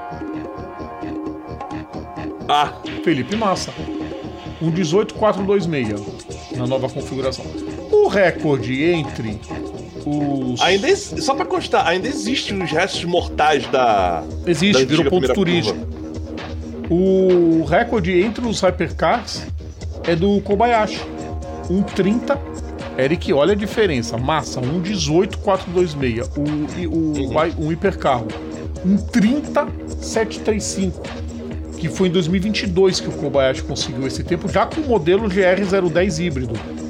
Felipe Massa. 1.18.426 na nova configuração. O recorde entre os... Só pra constar, ainda existem os restos mortais da... Existe, virou ponto turístico. O recorde entre os hypercars é do Kobayashi. 1.30. Eric, olha a diferença. Massa, 1.18.426. Um hipercarro. 1.30.735. Que foi em 2022 que o Kobayashi conseguiu esse tempo, já com o modelo GR010 híbrido.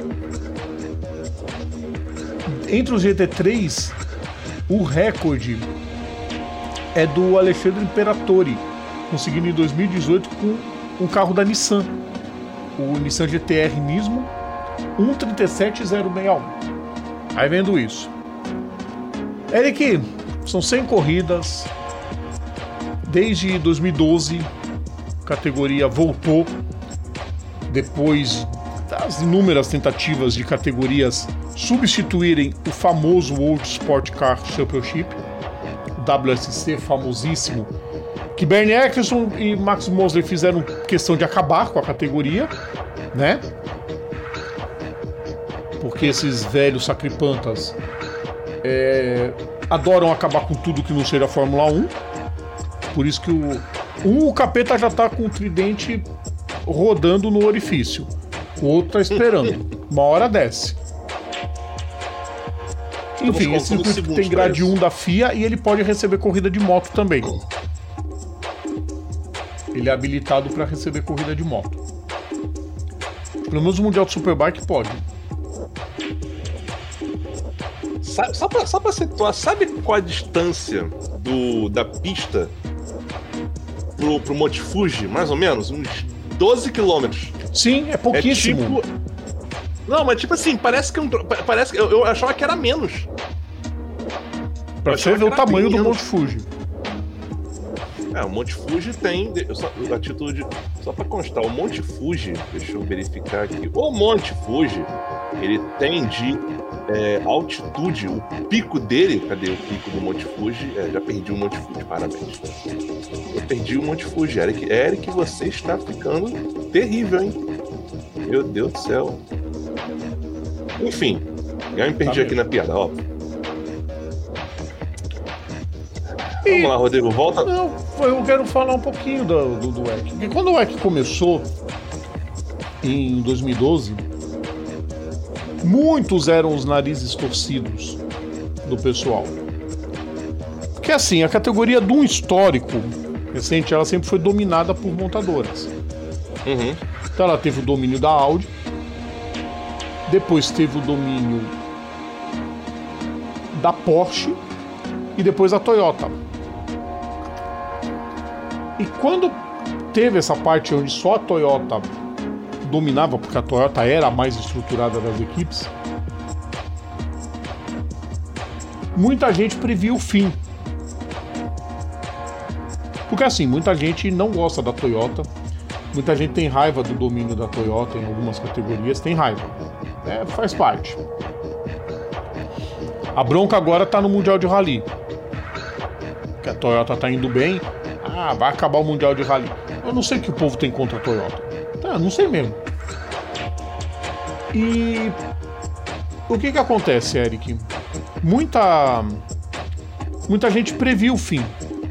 Entre os GT3, o recorde é do Alexandre Imperatori, conseguindo em 2018 com um carro da Nissan, o Nissan GT-R Nismo 1.37.061. Aí vendo isso. Eric, são 100 corridas. Desde 2012, a categoria voltou, depois das inúmeras tentativas de categorias substituírem o famoso World Sport Car Championship, o WSC famosíssimo, que Bernie Eccleston e Max Mosley fizeram questão de acabar com a categoria, né? Porque esses velhos sacripantas adoram acabar com tudo que não seja Fórmula 1. Por isso que o capeta já tá com o tridente rodando no orifício. O outro tá esperando. Uma hora desce. Enfim, esse circuito tem grade 1 da FIA e ele pode receber corrida de moto também. Ele é habilitado para receber corrida de moto. Pelo menos o Mundial de Superbike pode. Só pra situar, sabe qual a distância da pista pro Monte Fuji? Mais ou menos? Uns 12 quilômetros. Sim, é pouquíssimo. Não, mas tipo assim, parece que eu achava que era menos. Pra você ver o tamanho do Monte Fuji. O Monte Fuji tem... Só pra constar, o Monte Fuji, deixa eu verificar aqui. O Monte Fuji, ele tem de altitude, o pico dele... Cadê o pico do Monte Fuji? Já perdi o Monte Fuji, parabéns. Eu perdi o Monte Fuji. Eric, você está ficando terrível, hein? Meu Deus do céu. Enfim, eu me perdi aqui na piada, óbvio. Vamos lá, Rodrigo, volta. Não, eu quero falar um pouquinho do WEC. Porque quando o WEC começou, em 2012, muitos eram os narizes torcidos do pessoal. Porque assim, a categoria de um histórico recente, ela sempre foi dominada por montadoras. Uhum. Então ela teve o domínio da Audi, depois teve o domínio da Porsche e depois a Toyota. E quando teve essa parte onde só a Toyota dominava, porque a Toyota era a mais estruturada das equipes, muita gente previu o fim. Porque assim, muita gente não gosta da Toyota, muita gente tem raiva do domínio da Toyota em algumas categorias, tem raiva. Faz parte. A bronca agora tá no Mundial de Rally. Que a Toyota tá indo bem. Vai acabar o Mundial de Rally. Eu não sei o que o povo tem contra a Toyota. Não sei mesmo. E o que acontece, Eric? Muita gente previu o fim.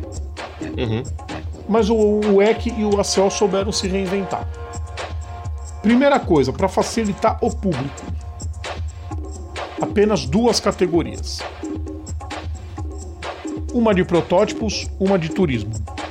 Mas o EC e o ACO souberam se reinventar. Primeira coisa, para facilitar o público, apenas 2 categorias. Uma de protótipos, uma de turismo.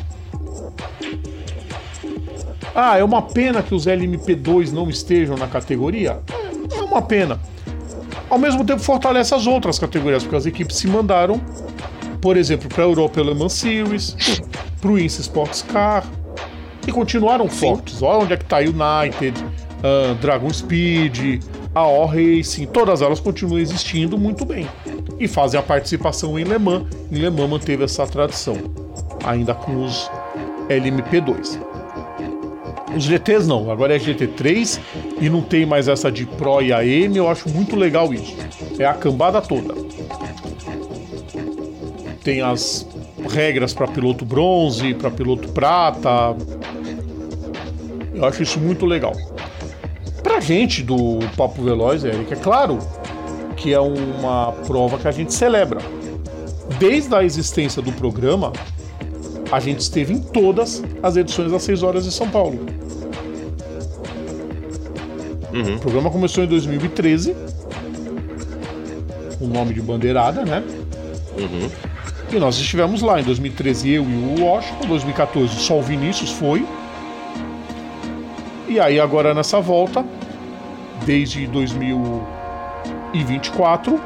É uma pena que os LMP2 não estejam na categoria? É uma pena. Ao mesmo tempo fortalece as outras categorias, porque as equipes se mandaram, por exemplo, para a Europa Le Mans Series, para o INSE Sports Car, e continuaram fortes. Olha onde é que está a United, Dragon Speed, a All Racing, todas elas continuam existindo muito bem. E fazem a participação em Le Mans. Em Le Mans manteve essa tradição, ainda com os LMP2. Os GTs não, agora é GT3 e não tem mais essa de Pro e AM, eu acho muito legal isso. É a cambada toda. Tem as regras para piloto bronze, para piloto prata. Eu acho isso muito legal. Pra gente do Papo Veloz, Eric, é claro que é uma prova que a gente celebra. Desde a existência do programa, a gente esteve em todas as edições das 6 horas de São Paulo. O programa começou em 2013, com o nome de Bandeirada, né? E nós estivemos lá em 2013, eu e o Washington. Em 2014 só o Vinícius foi. E aí agora nessa volta, desde 2024,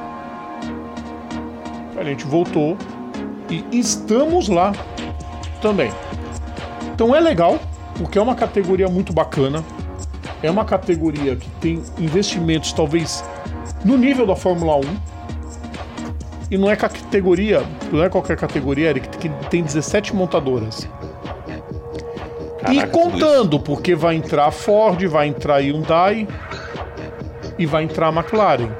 a gente voltou e estamos lá também. Então é legal, porque é uma categoria muito bacana. É uma categoria que tem investimentos talvez no nível da Fórmula 1. E não é qualquer categoria, Eric, que tem 17 montadoras. Caraca, e contando, porque vai entrar a Ford, vai entrar a Hyundai e vai entrar a McLaren.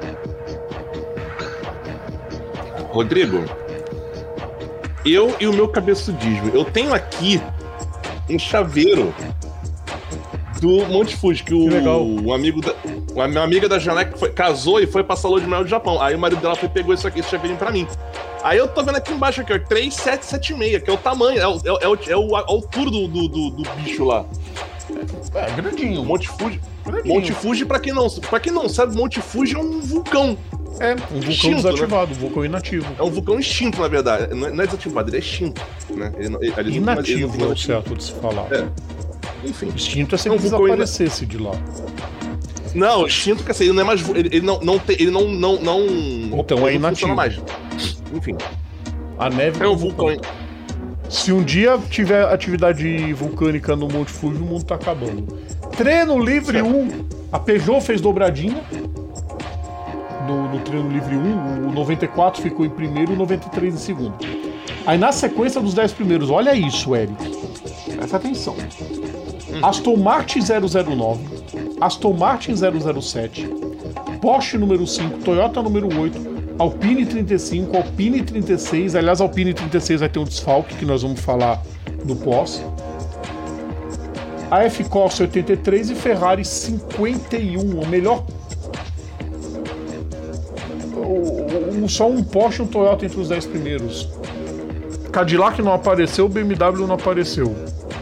Rodrigo, eu e o meu cabeçudismo, eu tenho aqui um chaveiro do Monte Fuji, que uma amiga da Janeque casou e foi passar a lua de mel do Japão. Aí o marido dela pegou esse chaveirinho pra mim. Aí eu tô vendo aqui embaixo, aqui, ó, 3776, que é o tamanho, é a altura do bicho lá. É grandinho. Monte Fuji. Monte Fuji, pra quem não sabe, Monte Fuji é um vulcão. É, um vulcão desativado, né? Um vulcão inativo. É um vulcão extinto, na verdade. Não é desativado, ele é extinto. Né? Inativo é o certo de se falar. Enfim. Extinto é se ele desaparecesse de lá. Não, extinto quer dizer, ele não é mais. Ele não tem. Ele não. Então é inativo. Mais. Enfim. A neve é um vulcão. Se um dia tiver atividade vulcânica no Monte Fuji, o mundo tá acabando. Treino livre 1. A Peugeot fez dobradinha. No treino livre 1, o 94 ficou em primeiro e o 93 em segundo. Aí na sequência dos 10 primeiros, olha isso, Eric. Presta atenção. Aston Martin 009, Aston Martin 007, Porsche número 5, Toyota número 8, Alpine 35, Alpine 36, aliás, Alpine 36 vai ter um desfalque que nós vamos falar no pós. A F-Corsa 83 e Ferrari 51, o melhor. Só um Porsche e um Toyota entre os 10 primeiros. Cadillac não apareceu, BMW não apareceu.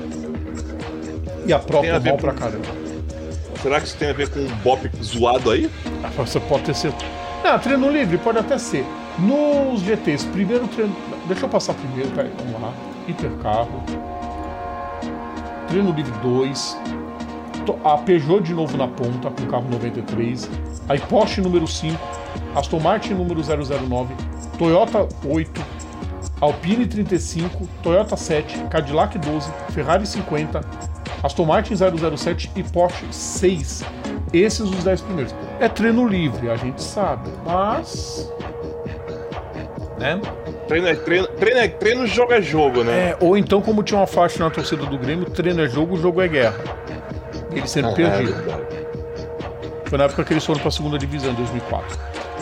E a própria mal pra caramba. Será que isso tem a ver com um bop zoado aí? Você pode ter certeza. Não, treino livre pode até ser. Nos GTs, primeiro treino. Deixa eu passar primeiro, peraí, vamos lá. Hipercarro. Treino livre 2. A Peugeot de novo na ponta, com o carro 93. Aí Porsche número 5. Aston Martin número 009. Toyota 8. Alpine 35. Toyota 7. Cadillac 12. Ferrari 50. Aston Martin 007 e Porsche 6. Esses os 10 primeiros. É treino livre, a gente sabe. Mas né? Treino é treino, treino é treino, jogo é jogo, né? Ou então, como tinha uma faixa na torcida do Grêmio, treino é jogo, jogo é guerra. Ele sempre perdia. Foi na época que eles foram pra segunda divisão, em 2004.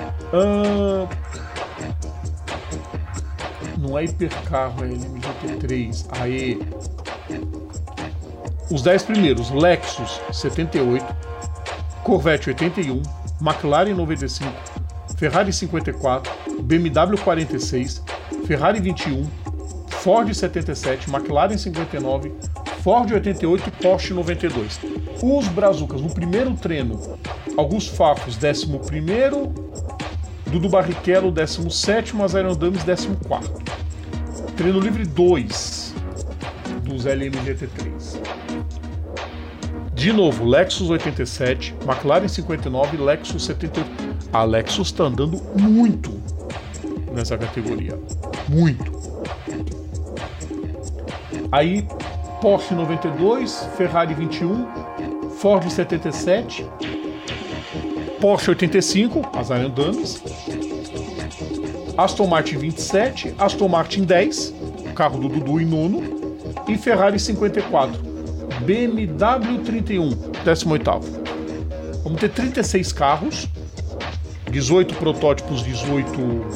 Não é hipercarro, é LMGT3. Aê. Os 10 primeiros: Lexus 78, Corvette 81, McLaren 95, Ferrari 54, BMW 46, Ferrari 21, Ford 77, McLaren 59, Ford 88 e Porsche 92. Os brazucas, no primeiro treino, Augusto Facos, 11º, Dudu Barrichello, 17º, Azarian Dames, 14º. Treino livre 2 dos LMGT3. De novo, Lexus 87, McLaren 59, Lexus 78. A Lexus tá andando muito nessa categoria. Muito. Aí, Porsche 92, Ferrari 21, Ford 77, Porsche 85, Azarian Dames, Aston Martin 27, Aston Martin 10, carro do Dudu em nono, e Ferrari 54, BMW 31, 18º. Vamos ter 36 carros, 18 protótipos, 18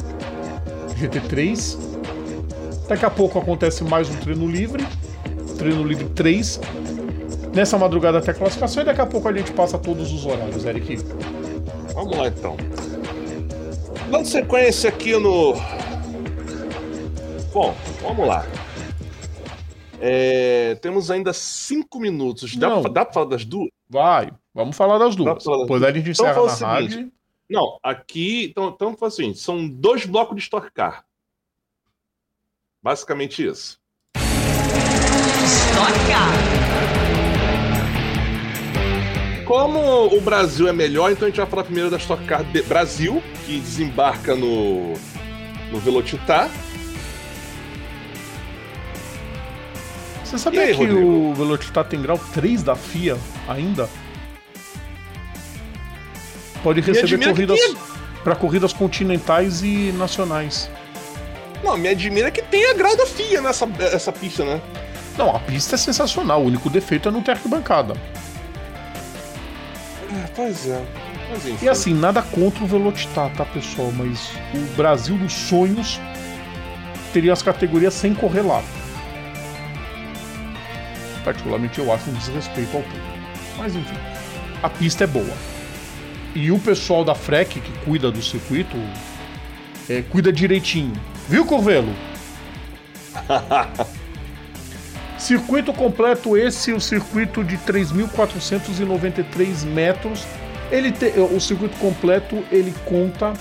GT3. Daqui a pouco acontece mais um treino livre 3, nessa madrugada até a classificação, e daqui a pouco a gente passa todos os horários, Eric. Vamos lá então. Dando sequência aqui no... Bom, vamos lá. Temos ainda 5 minutos. Dá pra falar das duas? Vai, vamos falar das duas. Depois a gente encerra na rádio. Não, aqui... Então foi assim, são 2 blocos de Stock Car. Basicamente isso. Stock Car. Como o Brasil é melhor, então a gente vai falar primeiro da Stock Car Brasil, que desembarca no Velocitar. Você sabia que Rodrigo? O Velocitar tem grau 3 da FIA ainda? Pode receber corridas para corridas continentais e nacionais. Não, me admira que tenha grau da FIA nessa pista, né? Não, a pista é sensacional. O único defeito é não ter arquibancada. Pois é. Mas enfim. E assim, nada contra o Velocitar, tá, pessoal? Mas o Brasil dos sonhos teria as categorias sem correr lá. Particularmente eu acho um desrespeito ao público. Mas enfim, a pista é boa. E o pessoal da FREC, que cuida do circuito, cuida direitinho. Viu, Corvelo? Circuito completo esse, o circuito de 3.493 metros. O circuito completo, ele conta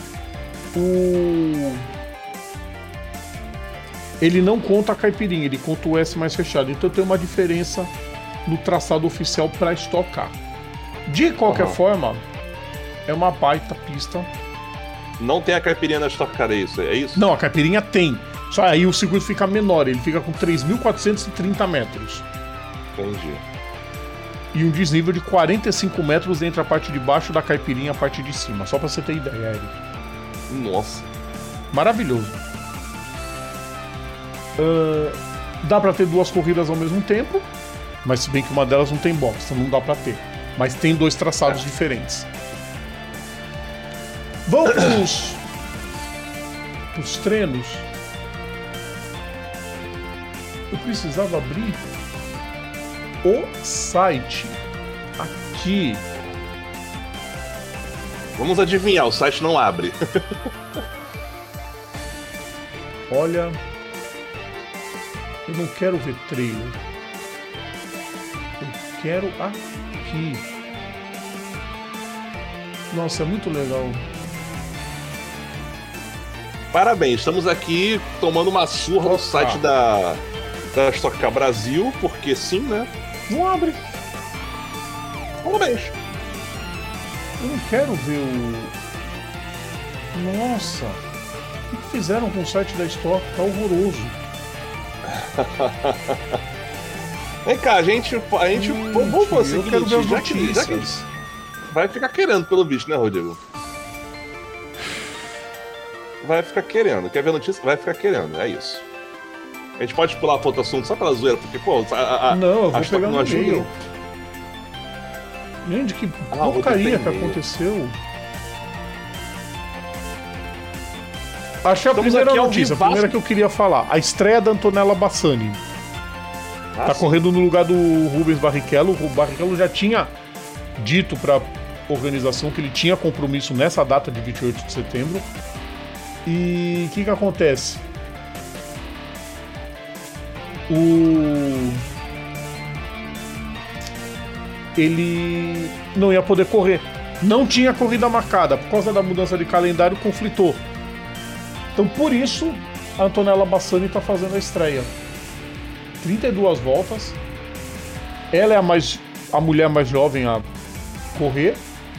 Ele não conta a caipirinha, ele conta o S mais fechado. Então tem uma diferença no traçado oficial para Stock Car. De qualquer forma, é uma baita pista. Não tem a caipirinha na Stock Car, é isso? Não, a caipirinha tem. Só aí o circuito fica menor, ele fica com 3.430 metros. Entendi. E um desnível de 45 metros entre a parte de baixo da caipirinha e a parte de cima. Só pra você ter ideia, Eric. Nossa. Maravilhoso. Dá pra ter 2 corridas ao mesmo tempo, mas se bem que uma delas não tem box, então não dá pra ter. Mas tem 2 traçados diferentes. Vamos pros treinos. Eu precisava abrir o site aqui. Vamos adivinhar, o site não abre. Olha, eu não quero ver trailer. Eu quero aqui. Nossa, é muito legal. Parabéns, estamos aqui tomando uma surra no site da Stock Car Brasil, porque sim, né? Não abre. Parabéns. Eu não quero ver o... Nossa, o que fizeram com o site da Stock? Tá horroroso. Vem cá, a gente vamos fazer o seguinte, já que vai ficar querendo pelo bicho, né, Rodrigo? vai ficar querendo. Quer ver notícia? Vai ficar querendo. É isso. A gente pode pular para outro assunto só pela zoeira, porque, pô, não, eu vou pegar no ajuda. meio. Gente, que porcaria que aconteceu. Achei a primeira notícia, a primeira que eu queria falar. A estreia da Antonella Bassani. Tá correndo no lugar do Rubens Barrichello. O Barrichello já tinha dito pra organização que ele tinha compromisso nessa data de 28 de setembro. E o que acontece? Ele não ia poder correr. Não tinha corrida marcada. Por causa da mudança de calendário, conflitou. Então, por isso, a Antonella Bassani está fazendo a estreia. 32 voltas. Ela é a mulher mais jovem a correr.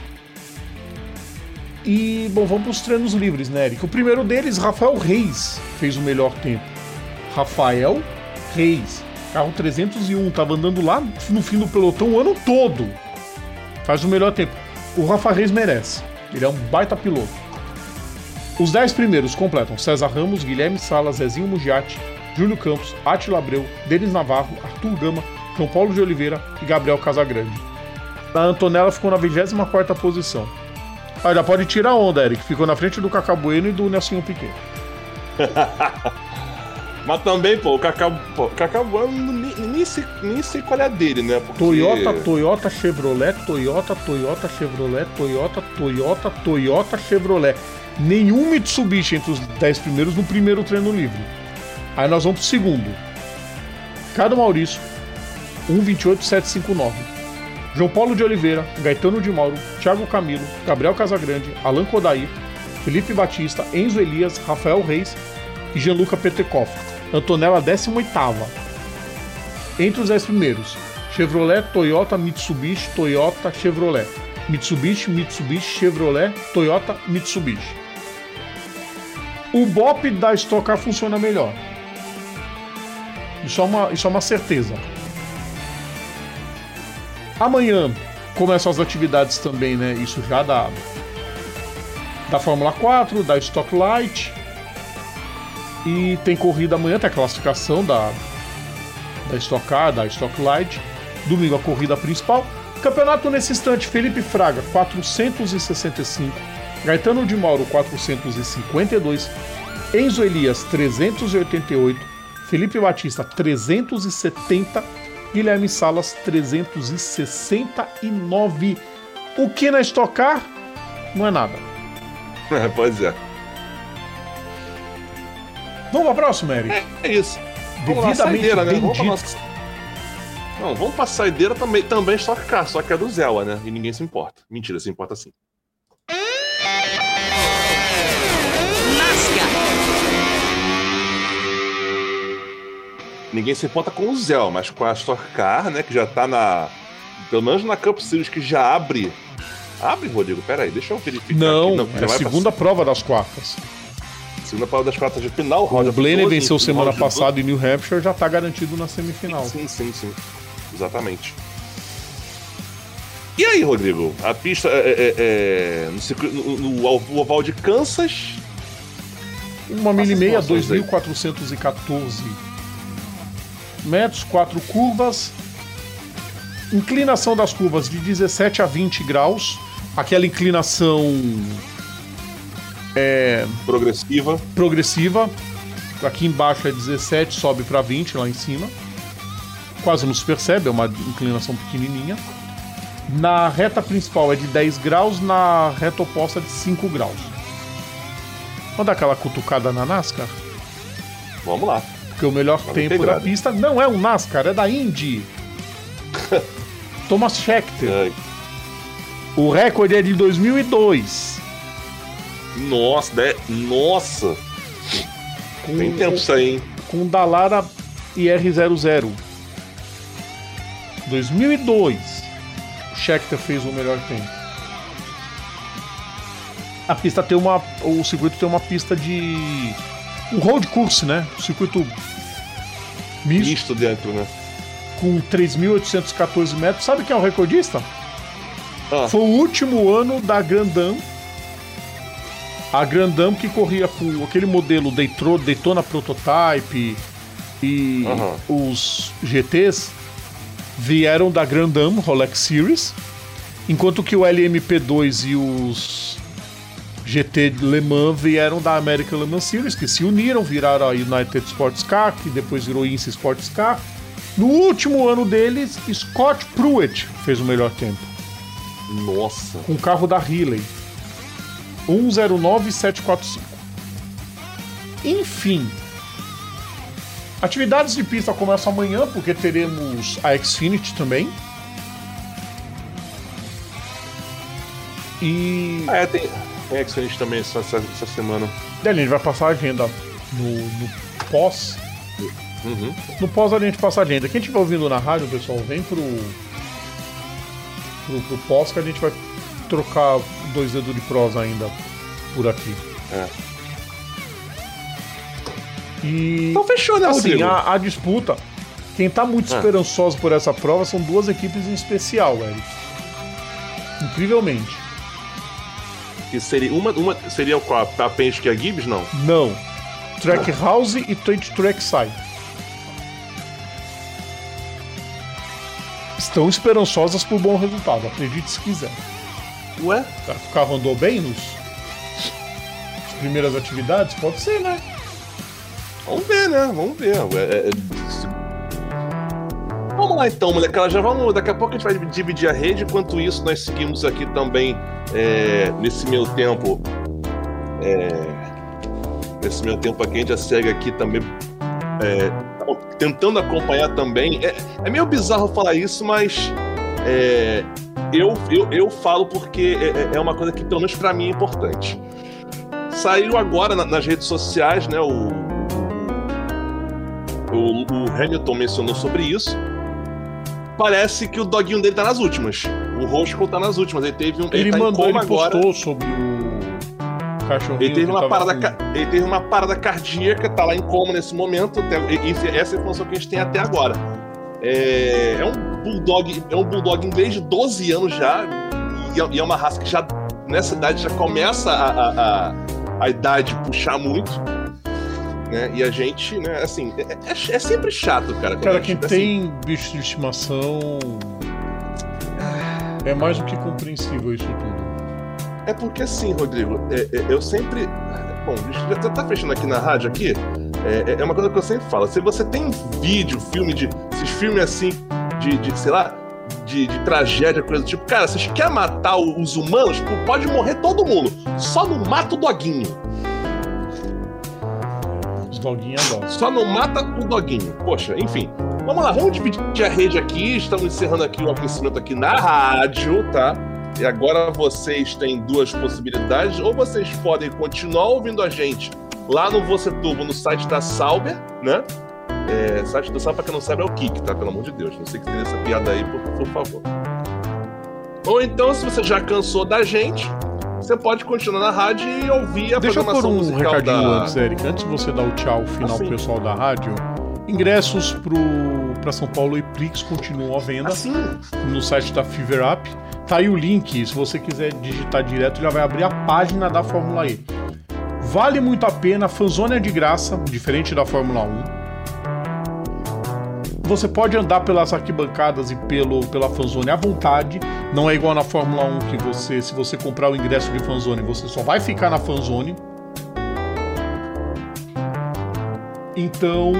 E, bom, vamos para os treinos livres, né, Eric? O primeiro deles, Rafael Reis, fez o melhor tempo. Rafael Reis, carro 301, estava andando lá no fim do pelotão o ano todo. Faz o melhor tempo. O Rafa Reis merece. Ele é um baita piloto. Os 10 primeiros completam César Ramos, Guilherme Salas, Zezinho Mugiati, Júlio Campos, Átila Abreu, Denis Navarro, Arthur Gama, João Paulo de Oliveira e Gabriel Casagrande. A Antonella ficou na 24ª posição. Ah, já pode tirar a onda, Eric. Ficou na frente do Cacá Bueno e do Nelsinho Piquet. Mas também, pô, o Cacá Bueno nem sei qual é a dele, né? Porque... Toyota, Chevrolet, Toyota, Chevrolet, Toyota, Chevrolet. Nenhum Mitsubishi entre os 10 primeiros no primeiro treino livre. Aí nós vamos pro segundo. Ricardo Maurício, 1:28.759. João Paulo de Oliveira, Gaetano de Mauro, Thiago Camilo, Gabriel Casagrande, Alan Kodair, Felipe Batista, Enzo Elias, Rafael Reis e Gianluca Petekoff. Antonella 18ª. Entre os 10 primeiros, Chevrolet, Toyota, Mitsubishi, Toyota, Chevrolet. Mitsubishi, Chevrolet, Toyota, Mitsubishi. O BOP da Stock Car funciona melhor. Isso é uma certeza. Amanhã começam as atividades também, né? Isso já da Fórmula 4, da Stock Light. E tem corrida amanhã, tem a classificação da Stock Car, da Stock Light. Domingo a corrida principal. Campeonato nesse instante, Felipe Fraga, 465. Gaetano de Mauro, 452. Enzo Elias, 388. Felipe Batista, 370. Guilherme Salas, 369. O que na Stock Car não é nada. Pois é. Vamos pra próxima, Eric? É isso. Devidamente bendito. Não, vamos pra saideira também Stock Car, só que é do Zéua, né? E ninguém se importa. Mentira, se importa sim. Ninguém se importa com o Zéu, mas com a Stock Car, né? Que já tá pelo menos na Cup Series, que já abre. Abre, Rodrigo? Pera aí, deixa eu verificar. Não, é a segunda prova das quartas. Segunda prova das quartas de final. O Blaney venceu semana passada em New Hampshire, já tá garantido na semifinal. Sim. Exatamente. E aí, Rodrigo? A pista no oval de Kansas. 1 milha e meia, 2.414 metros, 4 curvas. Inclinação das curvas de 17 a 20 graus. Aquela inclinação progressiva. Aqui embaixo é 17, sobe para 20 lá em cima. Quase não se percebe, é uma inclinação pequenininha. Na reta principal é de 10 graus, na reta oposta é de 5 graus. Vamos dar aquela cutucada na NASCAR? Vamos lá. Porque o melhor tempo da pista não é um NASCAR, é da Indy. Thomas Scheckter. O recorde é de 2002. Nossa! Tem tempo isso aí, hein? Com Dallara IR00. 2002. O Scheckter fez o melhor tempo. A pista tem o circuito tem uma pista de um road course, né? O circuito misto dentro, né? Com 3.814 metros. Sabe quem é o recordista? Foi o último ano da Grand Am A Grand Am, que corria com aquele modelo Daytona Prototype e os GTs, vieram da Grand Am Rolex Series, enquanto que o LMP2 e os GT Le Mans vieram da American Le Mans Series, que se uniram, viraram a United Sports Car, que depois virou INSE Sports Car. No último ano deles, Scott Pruitt fez o melhor tempo. Nossa. Com o carro da Healey. 1:09.745. Enfim. Atividades de pista começam amanhã, porque teremos a Xfinity também. E... tem a Xfinity também essa semana. E a gente vai passar a agenda no pós. Uhum. No pós a gente passa a agenda. Quem estiver ouvindo na rádio, pessoal, vem pro pós, que a gente vai trocar 2 dedos de prosa ainda por aqui. E então fechou, né, assim, a disputa, quem tá muito esperançoso por essa prova são 2 equipes em especial, Eric. Incrivelmente. Que seria uma seria qual? A Penske e a Gibbs, não? Não. Trackhouse e Trackside. Estão esperançosas por bom resultado, acredite se quiser. Ué? O carro andou bem nas primeiras atividades? Pode ser, né? Vamos ver, né? Vamos ver. Vamos lá então, molecada. Daqui a pouco a gente vai dividir a rede. Enquanto isso, nós seguimos aqui também nesse meio tempo. Nesse meio tempo aqui, a gente já segue aqui também. Tentando acompanhar também. É meio bizarro falar isso, mas eu falo porque é uma coisa que, pelo menos pra mim, é importante. Saiu agora nas redes sociais, né? O Hamilton mencionou sobre isso. Parece que o doguinho dele tá nas últimas. O Roscoe tá nas últimas. Ele postou sobre o cachorrinho. Ele teve uma parada cardíaca, tá lá em coma nesse momento. Essa é a informação que a gente tem até agora. É um bulldog inglês de 12 anos já. E é uma raça que já, nessa idade, já começa a idade puxar muito. Né? E a gente, né, assim, é sempre chato, cara. Cara, quem tem bicho de estimação é mais do que compreensível isso tudo. É porque assim, Rodrigo, eu sempre... Bom, já tá fechando aqui na rádio aqui, é uma coisa que eu sempre falo. Se você tem filme esses filmes assim, sei lá, de tragédia, coisa do tipo, cara, vocês querem matar os humanos, pode morrer todo mundo, só não mata o doguinho. Só não mata o doguinho. Poxa, enfim. Vamos lá, vamos dividir a rede aqui. Estamos encerrando aqui o aquecimento aqui na rádio, tá? E agora vocês têm 2 possibilidades. Ou vocês podem continuar ouvindo a gente lá no VocêTurbo, no site da Sauber, né? Site da Sauber, pra quem não sabe, é o Kik, tá? Pelo amor de Deus. Não sei que tem essa piada aí, por favor. Ou então, se você já cansou da gente, você pode continuar na rádio e ouvir a programação musical. Deixa eu pôr um recadinho antes, Eric. Antes de você dar o tchau final pro pessoal da rádio, ingressos pra São Paulo e Prix continuam à venda no site da Fever Up. Tá aí o link, se você quiser digitar direto, já vai abrir a página da Fórmula E. Vale muito a pena, a fanzone é de graça, diferente da Fórmula 1. Você pode andar pelas arquibancadas e pela fanzone à vontade. Não é igual na Fórmula 1 que se você comprar o ingresso de fanzone, você só vai ficar na fanzone. Então,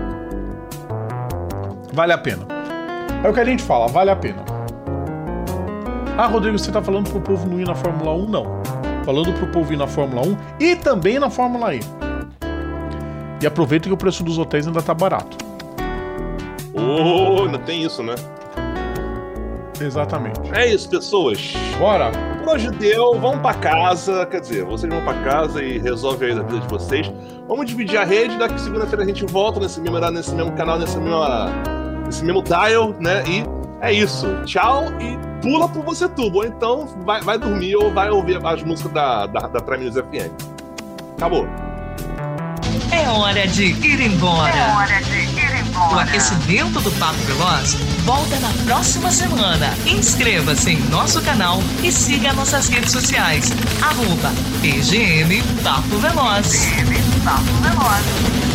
vale a pena. É o que a gente fala, vale a pena. Ah, Rodrigo, você tá falando pro povo não ir na Fórmula 1? Não. Falando pro povo ir na Fórmula 1 e também na Fórmula E. E aproveita que o preço dos hotéis ainda tá barato. Ainda tem isso, né? Exatamente. É isso, pessoas. Bora! Por hoje deu, vamos pra casa. Quer dizer, vocês vão pra casa e resolvem aí a vida de vocês. Vamos dividir a rede. Daqui segunda-feira a gente volta nesse mesmo horário, nesse mesmo canal, nesse mesmo dial, né? E é isso. Tchau e pula pro VocêTurbo. Ou então vai dormir ou vai ouvir as músicas da Traminos FM. Acabou. É hora de ir embora. É hora de ir embora. O aquecimento do Papo Veloz volta na próxima semana. Inscreva-se em nosso canal e siga nossas redes sociais. @PGM Papo Veloz. PGM Papo Veloz.